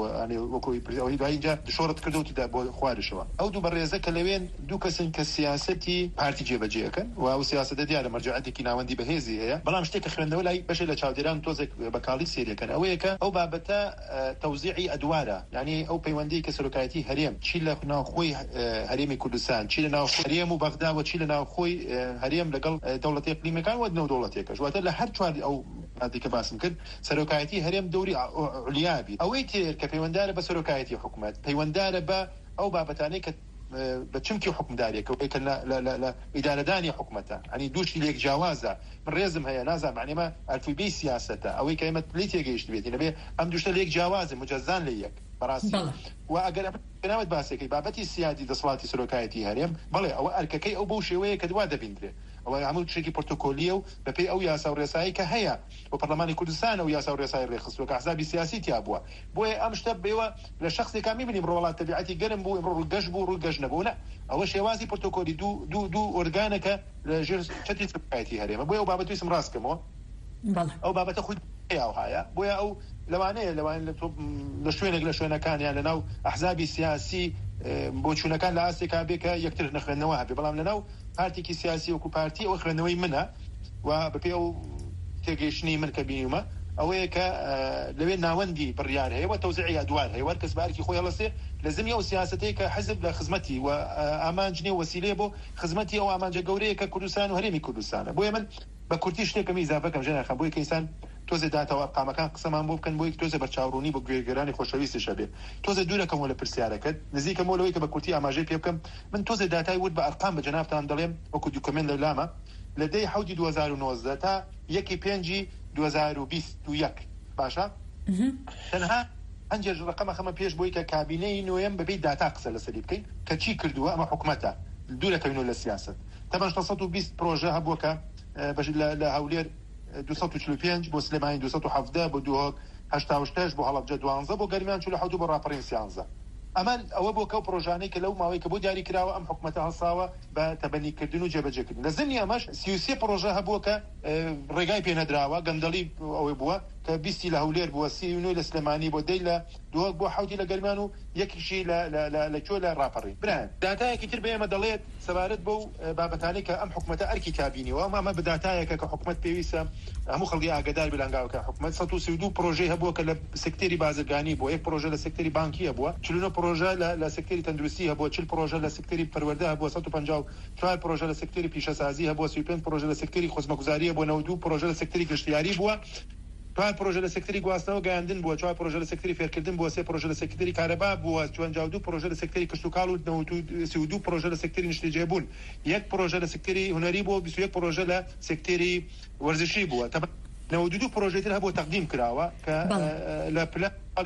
وەکوی ئەوەی دوای اینجا دشۆڕت کردوتیدا بۆ خوارشەوە ئەو دوو بەڕێزە کە لەوێن دوو کەسن کە سیاسەتی پارتی جێبەجێەکەن و ئەو سیاسەتە دیارە مەرجعەتێکی ناوەندی بەهێزی هەیە بەڵام شتێک کە خوێندنەوە لای بەشێ لە چاودێران تۆزێک بەکاڵی سێریەکەن ئەوەیە کە ئەو بابەتە تەوزیعی ئەدوارە یعنی ئەو پەیوەندی کە سەرۆکایەتی هەرێم چی لە ناوخۆی هەرێمی کوردستان چی لە ناوخۆی هەرێم و بەغدا و چی لە ناوخۆی هەرێم لەگەڵ دەوڵەتی ئیقلیمیەکان و نەو دەوڵەتێکەش واتە لە هەر چوار ئەو مادەی کە باسم کرد سەرۆکایەتی هەرێم دەوری عولیابی ئەوەی تر کە پەیوەنددارە بە سەرۆکایەتی حکوومەت پەیوەنددارە بە ئەو بابەتانەی کە بە چمکی حکومدارێکە کە لە ئیدارەدانی حکوومەتە ئەنی دووشی لێک جیاوازە من ڕێزم هەیە نازانم معنیمە ئەلفوبەی سیاسەتە ئەوەی کە ئێمە لی تێگەیشت بێتی نەبێ ئەم دووشتە لێک جیاوازە مجەزان لە یەک بەڕاستی و ئەگەر بناوت باسێکی بابەتی سیادی دەسەڵاتی سەرۆکایەتی هەرێم بڵێ ئەوە ئەرکەکەی ئەو بەو شێوەیە کە دوا دەبیندرێ ئەوە هەموو شتێکی پۆرتۆکۆلیە و بەپێی ئەو یاسا و ڕێسایی کە هەیە و پەرلەمانی کوردستان و یاسا و ڕێسایی ڕێخستووە کە ئەحزابی سیاسی تیا بووە بۆیە ئەم شتە بێوە لە شەخصێکا میبینیم ڕۆڵات تەبیعەتی گەرم بوو ئەمڕۆ ڕووگەشت بوو ڕووگەشت نەبوو نە ئەوە شێوازی پۆرتۆکۆلی دوو ئۆرگانەکە لە ژێر چەتری سەرۆکایەتی هەرێمە بۆیە ئەو بابەت ویسم ڕاستکەمەوە ئەو بابەتە خودی هەیە بۆیە ئەو لەوانەیە لە شوێنێک لە شوێنەکانیان لەناو ئەحزابی سیاسی بۆ چوونەکان لە ئاستێکا بێ کە یەکتر نەخوێندنەوە هەبێ بەڵام لەناو پارتێکی سیاسی وەکو پارتی ئەوە خوێندنەوەی منە و بەپێ ئەو تێگەیشتنی من کە بینیمە ئەوەیە کە لەوێ ناوەندی بڕیار هەیە و تەوزیعی ئەدوار هەیە وەر کەس بارکی خۆی هەڵەسێ لەزمی ئەو سیاسەتەیە کە حزب لە خزمەتی و ئامانجنێ وەسیلەیە بۆ خزمەتی ئەو ئامانجە گەورەیە کە کوردستان و هەرێمی کوردستانە. بۆیە من بە کورتی شتێکم ئیزافەکەم ژێناخەم بۆی کەیسان تۆزە داتەوە ئەرقامەکان قسەمان بۆ بکەن بۆی تۆزە بەرچاوڕوونی بۆ گوێگەرانی خۆشەویستیشە بێت. تۆزە دوورەکەمەوە لە پرسیارەکەت نزیکەمەوە لەوەی کە بە کورتی ئاماژەی پێ بکەم من تۆزە داتای ورد بە ئەرقام بە جەنابتان دەڵێم وەکو دوکمنت لە لامە لە دەی حەوتی 2019 تا 1/5/2021 باشە تەنها ئەنجێ ڕقەمە خەمە پێش بۆی کە کابینەی نوێم بەبێ داتا قسە لەسەری بکەین کە چی کردووە ئەمە حکومەتە دوورەکەوینەوە لە سیاست تەمەن 620 پرۆژە هەبووە کە لە هەولێر 245 بۆ سلێمانی 270 بۆ دووهۆک 86 بۆ هەڵەبجە 12 بۆ گەرمیان چوو لە حەوت بۆ ڕاپەڕین 13 ئەمان ئەوە بۆ کەو پرۆژانەی کە لەو ماوەی کە بۆ دیاری کراوە ئەم حکومەتە هەڵساوە بە تەبەنیکردن و جێبەجێکردن. لە زمانی ئەمەش 33 پرۆژە هەبووە کە ڕێگای پێنەدراوە گەندەڵی ئەوەی بووە کە 20 لە هەولێر بووە 39 لە سلێمانی بۆ دەی لە دووەک بۆ حەوتی لە گەرمیان و یەکیشی لە کۆ لە ڕاپەڕین. برایان داتایەکی تر بێمە دەڵێت سەبارەت بۆ بابەتانەی کە ئەم حکومەتە ئەرکی کابینیەوە ئەمە بە داتایەکە کە حکومەت پێویستە هەموو خەڵکی ئاگادار بلانگاوکە حکومەت 132 پرۆژەی هەبووە کە لە سکتەری بازرگانی بووە، 1 پرۆژە لە سکتەری بانکی هەبووە، 49 پرۆژە لە سکتەری تەندروستی هەبووە، 40 پرۆژە لە سکتەری پەروەردە هەبووە، 154 پرۆژە لە سکتەری پیشەسازی هەبووە، 35 پرۆژە لە سکتەری خۆزمەگوزاری هەبووە، 92 پرۆژە لە سکتەری گەشتیاری بووە، 4 پرۆژە لە سکتەری گواستنەوە گەیاندن بووە، 4 پرۆژە لە سکتەری فێرکردن بووە، 3 پرۆژە لە سکتەری کارەبا بووە، 52 پرۆژە لە سکتەری کشتوکاڵ و 32 پرۆژە لە سکتەری نیشتەجێبوون، 1 پرۆژە لە سکتەری هونەری بووە، 21 پرۆژە لە سکتەری وەرزشی بووە. 92 پرۆژەی تر هەبووە تەقدیم کراوە کە لە پلانی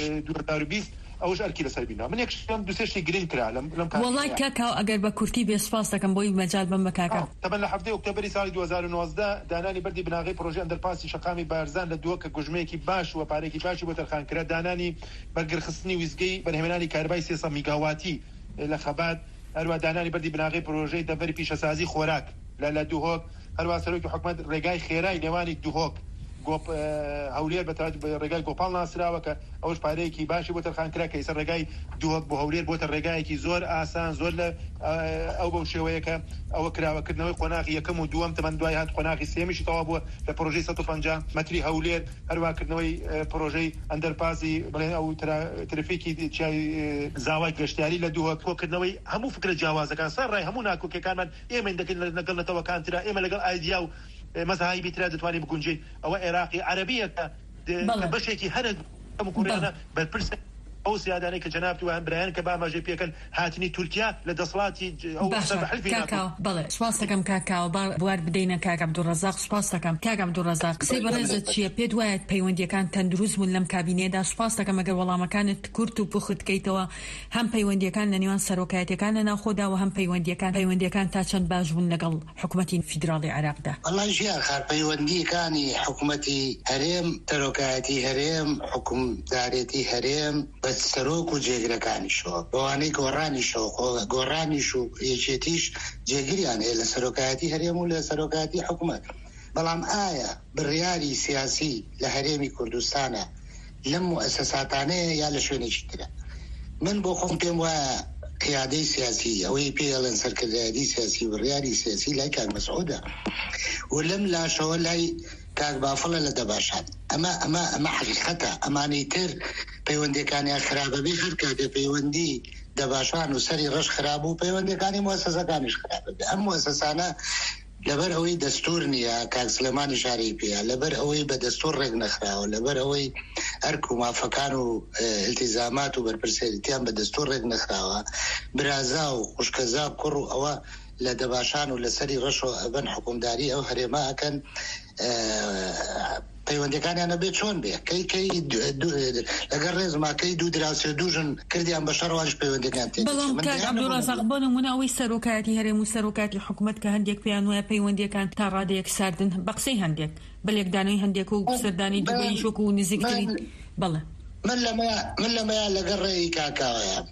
2020 ئەوش ئەرکی لەسەر بینەوە. من یەکشم دوسێشتی گرنگ کرا لەم وڵای کاکاو ئەگەر بە کورتی بێ سپاس دەکەم بۆی مەجال بم بە کاکا. تەمەن لە هەفتەی ئۆکتۆبری ساڵی 2019 دانانی بەردی بناغی پرۆژەی ئەندەرپاسی شەقامی بارزان لە دووە کە گوژمەیەکی باش و پارێکی باشی بۆ تەرخانکرا، دانانی بەرگرخستنی ویزگەی بەرهێمانانی کاربای 300 میگاواتی لە خەبات، هەروە دانانی بەردی بناغی پرۆژەی دەڤەری پیشەسازی خۆراک لە دووهۆک، هەروە سەرۆکی حکومەت ڕێگای خێرای نێوانی دووهۆک هەولێر بە ڕێگای گۆپاڵ ناسراوە کە ئەوش پارەیەکی باشی بۆ تەرخانکرا کە ئێستا ڕێگای دووهۆک بۆ هەولێر بۆتە ڕێگایەکی زۆر ئاسان زۆر لە ئەو بەو شێوەیە کە ئەوە کراوەکردنەوەی قۆناغی یەکەم و دووەم تەمەن دوای هات قۆناغی سێمیشی تەواو بووە لە پرۆژەی 150 مەتری هەولێر، هەروەکردنەوەی پرۆژەی ئەندەرپاسی بڵێن ئەو ترافیکی زاوای گەشتیاری لە دووهۆک کۆکردنەوەی هەموو فکرە جیاوازەکان سەرڕای هەموو ناکۆکیەکانمان ئێمە دەکەین لەگەڵ نەتەوەکانترا، ئێمە لەگەڵ ئایدیا و مەزاهی بیترا دەتوانین بگونجین. ئەوە عێراقی عەرەبیە کە بەشێکی هەر هەموو کوڕیانە بەرپرس ئەو سیادانەی کە جەناب تو هەم برایان کە باماژەی پێکەن هاتنی تورکیا لە دەسڵاتی بەڵێ سپاس دەکەم کاکاو بوار بدەینە کاک عەبدوڕەزاق. سپاس دەکەم کاک عەبدوڕەزاق. قسەی بەڕێزت چییە؟ پێت وایە پەیوەندیەکان تەندروست بوون لەم کابینێدا؟ سپاس دەکەم ئەگەر وەڵامەکانت کورت و پوخت کەیتەوە، هەم پەیوەندیەکان لە نێوان سەرۆکایەتەکان لە ناوخۆدا و هەم پەیوەندیەکان تا چەند باش بوون لەگەڵ حکوومەتی فیدراڵی عێراقدا. وەڵای ژیان خار پەیوەندیەکانی حکوومەتی هەرێم، سەرۆکایەتی هەرێم، حکومدارێتی هەرێم بە سەرۆک و جێگرەکانیشەوە بەوانەی گۆڕانیش و یەکێتیش جێگیریان هەیە لە سەرۆکایەتی هەرێم و لە سەرۆکایەتی حکوومەت. بەڵام ئایا بڕیاری سیاسی لە هەرێمی کوردستانە لەم موئەسساتانەیە یا لە شوێنێکی ترە؟ من بۆ خۆم پێم وایە قیادەی سیاسی ئەوەی پێڵێن سەرکردایەتی سیاسی بڕیاری سیاسی لای کاک مەسعودە و لەم لاشەوە لای کاک بافڵە لە دەباشان. ئەمە حقیقەتە. ئەمانەی تر پەیوەندیەکانیان خراپە بێ، هەر کاتێ پەیوەندی دەباشان و سەری ڕەش خراپ و پەیوەندیەکانی موسسەکانیش خراپە بێ. ئەم موسسانە لەبەر ئەوەی دەستور نییە، کاک سلێمانی شاری پێە، لەبەر ئەوەی بە دەستور ڕێک نەخراوە، لەبەر ئەوەی ئەرک و مافەکان و التیزامات و بەرپرسێتیان بە دەستور ڕێک نەخراوە، برازا و خوشکەزا کوڕ و ئەوە لە دەباشان و لەسەری ڕەش و ئەبەن حکومداری ئەو هەرێما ئەکەن پەیوەندەکانیانە بێت چۆن بێ لەگەر ڕێزماکەی دوو دراوسێ دوژن کردیان بە شەڕواش پەیوەندەکان تێ. بەڵام کاک عەبدوڕەزاق بۆ نمونە ئەوەی سەرۆکایەتی هەرێم و سەرۆکایەتی حکوومەت کە هەندێک پێیان وایە پەیوەندیەکان تا ڕادەیەک ساردن بە قسەی هەندێک بەلێکدانەوەی هەندێک و سەردانی دوبەی شۆک و نزیکترین. بەڵێ من لەمەیە لەگەر ڕێی کاکاوەیە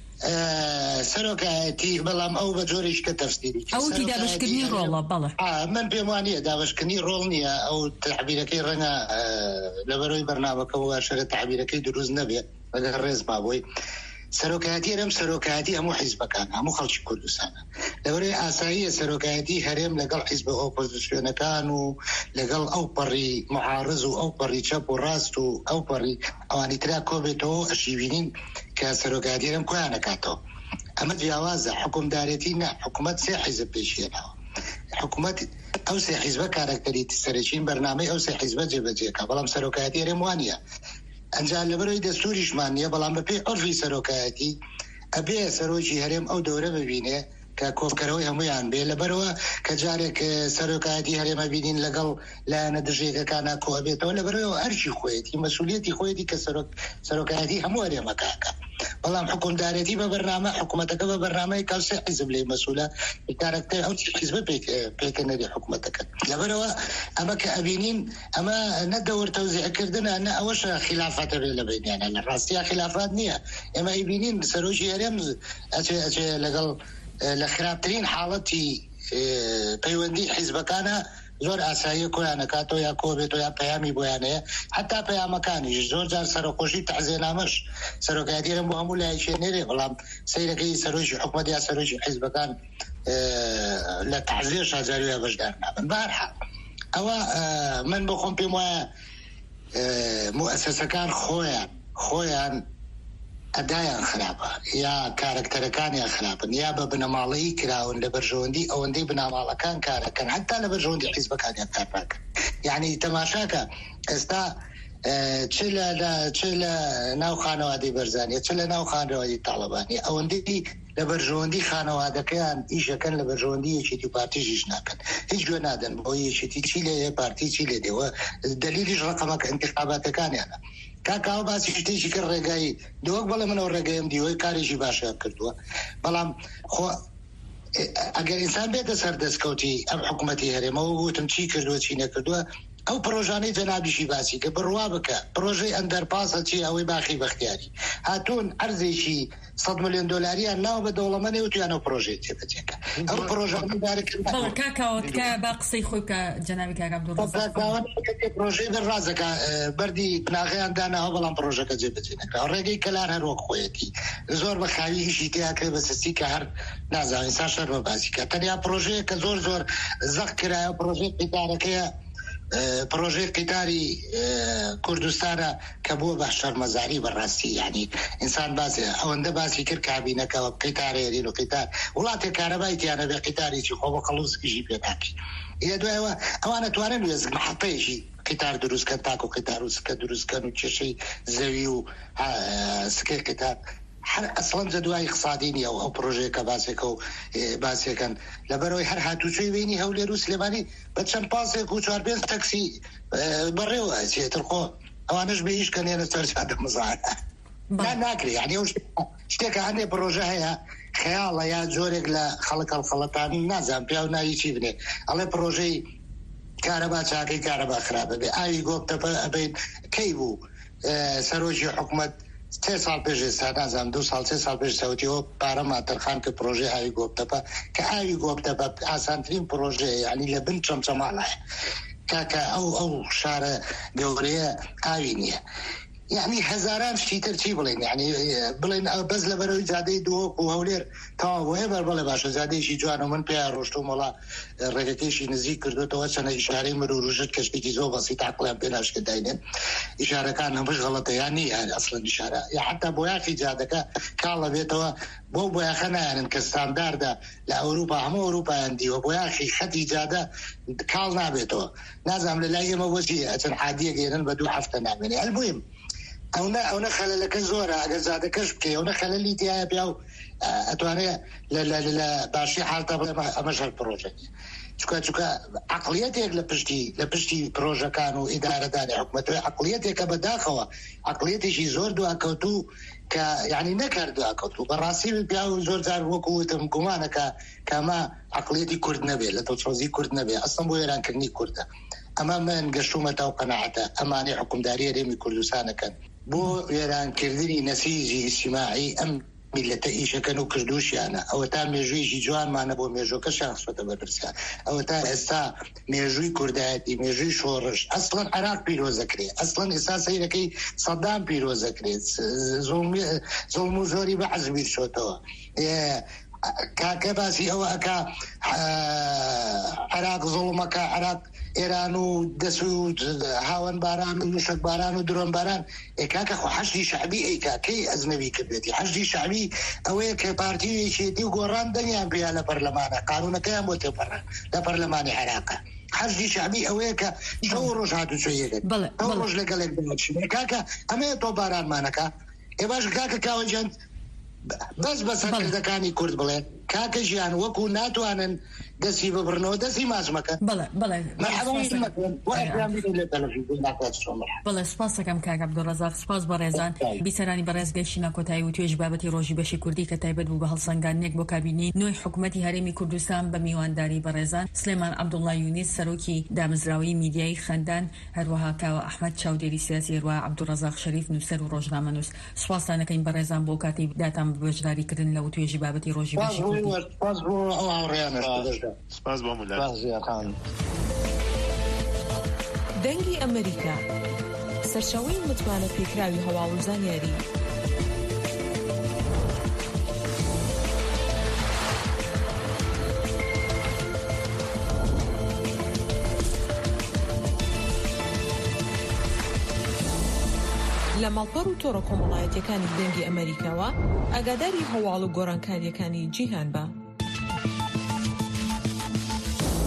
سەرۆکایەتی، بەڵام ئەو بە جۆرێک کە تەفسیری ئەوتی دابشکردنی ڕۆڵە. بەڵێ من پێم وانە دابشکردنی ڕۆڵ نییە، ئەو تعبیرەکەی ڕەنگە لەبەرەوەی بەرنامەکە و شەرە تعبیرەکەی دروست نەبێت لەگەر ڕێز مابووی. سەرۆکایەتی هەرێم سەرۆکایەتی هەموو حیزبەکان هەموو خەڵکی کوردستانە لەبەرەوەی ئاساییە سەرۆکایەتی هەرێم لەگەڵ حیزبە ئۆپۆزیسیۆنەکان و لەگەڵ ئەو پەڕی معارض و ئەو پەڕی چەپ و ڕاست و ئەو پەڕی ئەوانی ترا کۆبێتەوە ئەشیبینین کە سەرۆکایەتی هەرێم کۆیان نەکاتەوە. ئەمە جیاوازە حکومدارەتی نە حکوومەت سێ حیزب پێشێنەوە حکوومەت ئەو سێ حیزبە کارکتەریتی سەرچین بەرنامەی ئەو سێ حیزبە جێبەجێکە بەڵام سەرۆکایەتی هەرێم وانە ئەنجام لەبەرەوەی دەستوریشمان نییە بەڵام بەپێی عرفی سەرۆکایەتی ئەبێ سەرۆکی هەرێم ئەو دەورە ببینێ کە کۆفکەرەوەی هەمویان بێ لەبەرەوە کە جارێک سەرۆکایەتی هەرێمە بینین لەگەڵ لایەنە دژێکەکانە کۆبێتەوە لەبەرەوە ئەرشی خۆیەتی مەسئولیەتی خۆیەتی کە سەرۆکایەتی هەموو هەرێمەکەکە بەڵام حکومدارەتی بە بەرنامە حکوومەتەکە بە بەرنامەی کەسێ حیزب لێ مەسئولە کارکتەر ئەو حیزبە پێکەنەری حکوومەتەکە لەبەرەوە ئەمە کە ئەبینین ئەمە نەدەور تەوزیعکردنە نە ئەوەش خلافاتە بێ لە بینیانە لە ڕاستیە خلافات نییە ئێمە ئەیبینین سەرۆکی هەرێم ئەچێ لەگەڵ لە خراپترین حاڵەتی پەیوەندی حیزبەکانە زۆر ئاسایی کۆیانەکاتەوە یا کۆبێتەوە یا پەیامی بۆیانەیە حتا پەیامەکانیش زۆر جار سەرۆخۆشی تەعزیێنامەش سەرۆکایەتی هەرێم بۆ هەموو لایەکێنێرێ بەڵام سەیرەکەی سەرۆکی حکومەت یا سەرۆکی حیزبەکان لە تەعزیێ شاجاریە بەشدار نابن. بەهەرحاڵ ئەوە من بۆ خۆم پێم وایە موسسەکان خۆیان ئەدایان خراپە یا کارکتەرەکانیان خراپن یا بە بنەماڵەیی کراون لە بەرژەوەندی ئەوەندەی بنەماڵەکان کارەکەن حتا لە بەرژەوەندی حیزبەکانیان کارناکەن. یعنی تەماشاکە ئێستا چ لە ناو خانەوادەی بەرزانیە چ لە ناو خانەوادی تاڵەبانی ئەوەندەی لە بەرژەوەندی خانەوادەکەیان ئیشەکەن لە بەرژەوەندی یەکێتی و پارتیژیش ناکەن هیچ گوێ نادەن بۆ یەکێتی چی لێ پارتی چی لێ دێوە دلیلیش ڕقەمەکە انتخاباتەکانیانە کاکاوە باسی شتێکی کرد ڕێگایی دۆک بەڵێ منەوە ڕێگەیم دیوەی کارێکی باشیان کردووە بەڵام خۆ ئەگەر ئینسان بێتە سەر دەستکەوتی ئەم حکوومەتی هەرێمەوە گوتم چی کردووە چی نەکردووە ئەو پرۆژانەی جەنابیشی باسی کە بڕوا بکە پرۆژەی ئەندەرپاسە چی ئەوەی باخی بەختیاری هاتوون ئەرزێکی 100 ملیۆن دۆلاری ناو بە دەوڵەمەندی وتیان ئەو پرۆژەی تێبەجێکە ئەو پرۆژانەی بەڵێ کاکاوەتکە با قسەی خۆی بکە جەنابی کاک عەبدوڕەزاق پرۆژەی بەڕازەکە بەردی بناغیان داناوە بەڵام پرۆژەکە جێبەجێ نەکرا ڕێگەی کەلار هەروەک خۆیەتی زۆر بە خاوی هیچی تیاکرێ بە سەستی کە هەر نازانین سا شەر بە باسی کە تەنیا پرۆژەیە کە زۆر زەق کرایە پرۆژەی قیتارەکەیە پرۆژەی قیتاری کوردستانە کە بووە بە شەرمەزاری بەڕاستی یعنی ئینسان باسی ئەوەندە باسی کرد کابینەکەەوە قیتارێرین و قیتار وڵاتی کارەبای تیانە بێ قیتارێکی خۆ بە قەڵوزکیژی پێناکی ئێ دوایەوە ئەوانە توانن وێزک محەقەیەکی قیتار دروستکەن تاکو قیتار و سکە دروستکەن و کێشەی زەوی و سکەی قیتار هەر ئەسڵەن جەدوای اقتصادی نیە و ئەو پرۆژەیەکە باسێکە و باسێکن لەبەرەوەی هەر هاتوچۆی بینی هەولێر و سلێمانی بە چەند پاسێک و 4-5 تەکسی بەڕێوە ئەچێتر خۆ ئەوانش بە هیچ کەنێنە سەرچادە مزانە ناکرێ یعنی ئەو شتێکە هەندێ پرۆژە هەیە خەیاڵە یا جۆرێک لە خەڵک هەڵخەڵەتانی نازان پیا و ناوی چی بنێ ئەڵێ پرۆژەی کارەبا چاکەی کارەبا خراپە بێ ئاوی گۆبتەپە ئەبێت کەی بوو سەرۆکی حکوومەت 3 ساڵ پێش ئێستا نازانم 2 ساڵ 3 ساڵ پێش سەوتیەوە پارە ماتەرخان کە پرۆژەی ئاوی گۆبتەپە کە ئاوی گۆبتەپە ئاسانترین پرۆژەیە یعنی لە بن چەمچەماڵایە کاکە ئەو شارە گەورەیە ئاوی نییە یعنی هەزاران شتیتر چی بڵێن یعنی بڵێن بەس لە بەرەوەی جادەی دۆک و هەولێر تاوە هێبەر بڵێ باشە جادەیەکی جوان و من پێیان ڕۆشتوم وڵا ڕێگەکەیشی نزیک کردوێتەوە چەنە ئیشارەی مر و ڕژت کە شتێکی زۆر بەسیط عەقڵیان پێ ناشکە داینێن ئیشارەکان هەمووش غەڵەتەیان نییە ئەسڵەن ئیشارە یا حتا بۆیاخی جادەکە کاڵە بێتەوە بۆیاخە نایەنن کە ستانداردە لە ئەوروپا هەموو ئەوروپایان دیوە بۆیاخی خەتی جادە کاڵ نابێتەوە نازانم لە لای ئێمە بۆچی ئەچەند عادیە گەێنن بە 2 هەفتە نامێنێ المهم ئەوە خەلەلەکە زۆرە ئەگەر زادەکەش بکەی ئەوە خەلەلی تایە پیا و ئەتوانێت لە باشی حالتە بڵێ ئەمەش هەر پرۆژەکە چکە عقلیەتێک لە پشتی پرۆژەکان و ئیدارەدانی حکوومەتەوەی عقلیەتێکە بەداخەوە عقلیەتێکی زۆر دواکەوتوو کە یعنی نەکرد دواکەوتوو بەڕاستی پیا و زۆر جار وەکوتم گومانەکە کەمە عقلیەتی کورد نەبێت لە تۆچۆزی کورد نەبێت ئەسڵم بۆ وێرانکردنی کووردە ئەمە من گەشتومەتە و قەناعەتە ئەمانی حکومداری هەرێمی کوردستانەکەن بۆ وێرانکردنی نەسیجی ئیجتیماعی ئەم میلەتە ئیشەکەن و کردوشیانە ئەوە تا مێژوویشی جوانمانە بۆ مێژۆکە شخصەتە بەرسیان ئەوە تا ئێستا مێژووی کوردایەتی مێژووی شۆڕش ئەسڵەن عێراق پیرۆزەکرێت ئەسڵەن ئێستا سەیرەکەی سەدام پیرۆزەکرێت زۆڵم و زۆری بە عەزمیر شۆتەوە کاکە باسی ئەوە ئەکا عێراق زۆڵمەکە عێراق ئێران و دەس و هاوەن باران و وشک باران و درۆن باران کاکە خۆ حەشتی شعبی ئەیکاکەی ئەزنەوی کردێتی حەشتی شعبی ئەوەیە کە پارتیەکێتی و گۆڕان دەنگیان پێیان لە پەرلەمانە قانونەکەیان بۆ تێپەڕە لە پەرلەمانی عێراقە حەشتی شعبی ئەوەیە کە شەو ڕۆژ هاتوچۆیەکەن ئەو ڕۆژ لەگەڵێک بچین کاکە ئەمەیە تۆ بارانمانەکە ئێ باش کاکە کاوەجان بەس بەسەرکردەکانی کورد بڵێن کاکە ژیان وەکو ناتوانن دەستی ببڕنەوە دەستی ماسمەکە بەڵێ سپاس دەکەم کاک عەبدوڕەزاق سپاس بە ڕێزان بیسەرانی بەڕێز گەیشتینە کۆتایی و توێژ بابەتی ڕۆژی بەشی کوردی کە تایبەت بوو بە هەڵسەنگاندنێک بۆ کابینەی نوێی حکوومەتی هەرێمی کوردستان بە میوانداری بەڕێزان سلێمان عەبدوڵڵا یونس سەرۆکی دامەزراوەی میدیای خەندان هەروەها کاوە ئەحمەد چاودێری سیاسی هەروەها عەبدوڕەزاق شەریف نووسەر و ڕۆژنامەنووس سوپاسان دەکەین بەڕێزان بۆ کاتی داتان بەشداریکردن لەو توێژی بابەتی ڕۆژی بەشی کوردی سپاس بۆ دەنگی ئەمریکا سەرچاوەی متمانە پێکراوی هەواڵ و زانیاری لە ماڵپەڕ و تۆڕە کۆمەڵایەتیەکانی دەنگی ئەمریکاوە ئاگاداری هەواڵ و گۆڕانکاریەکانی جیهان بە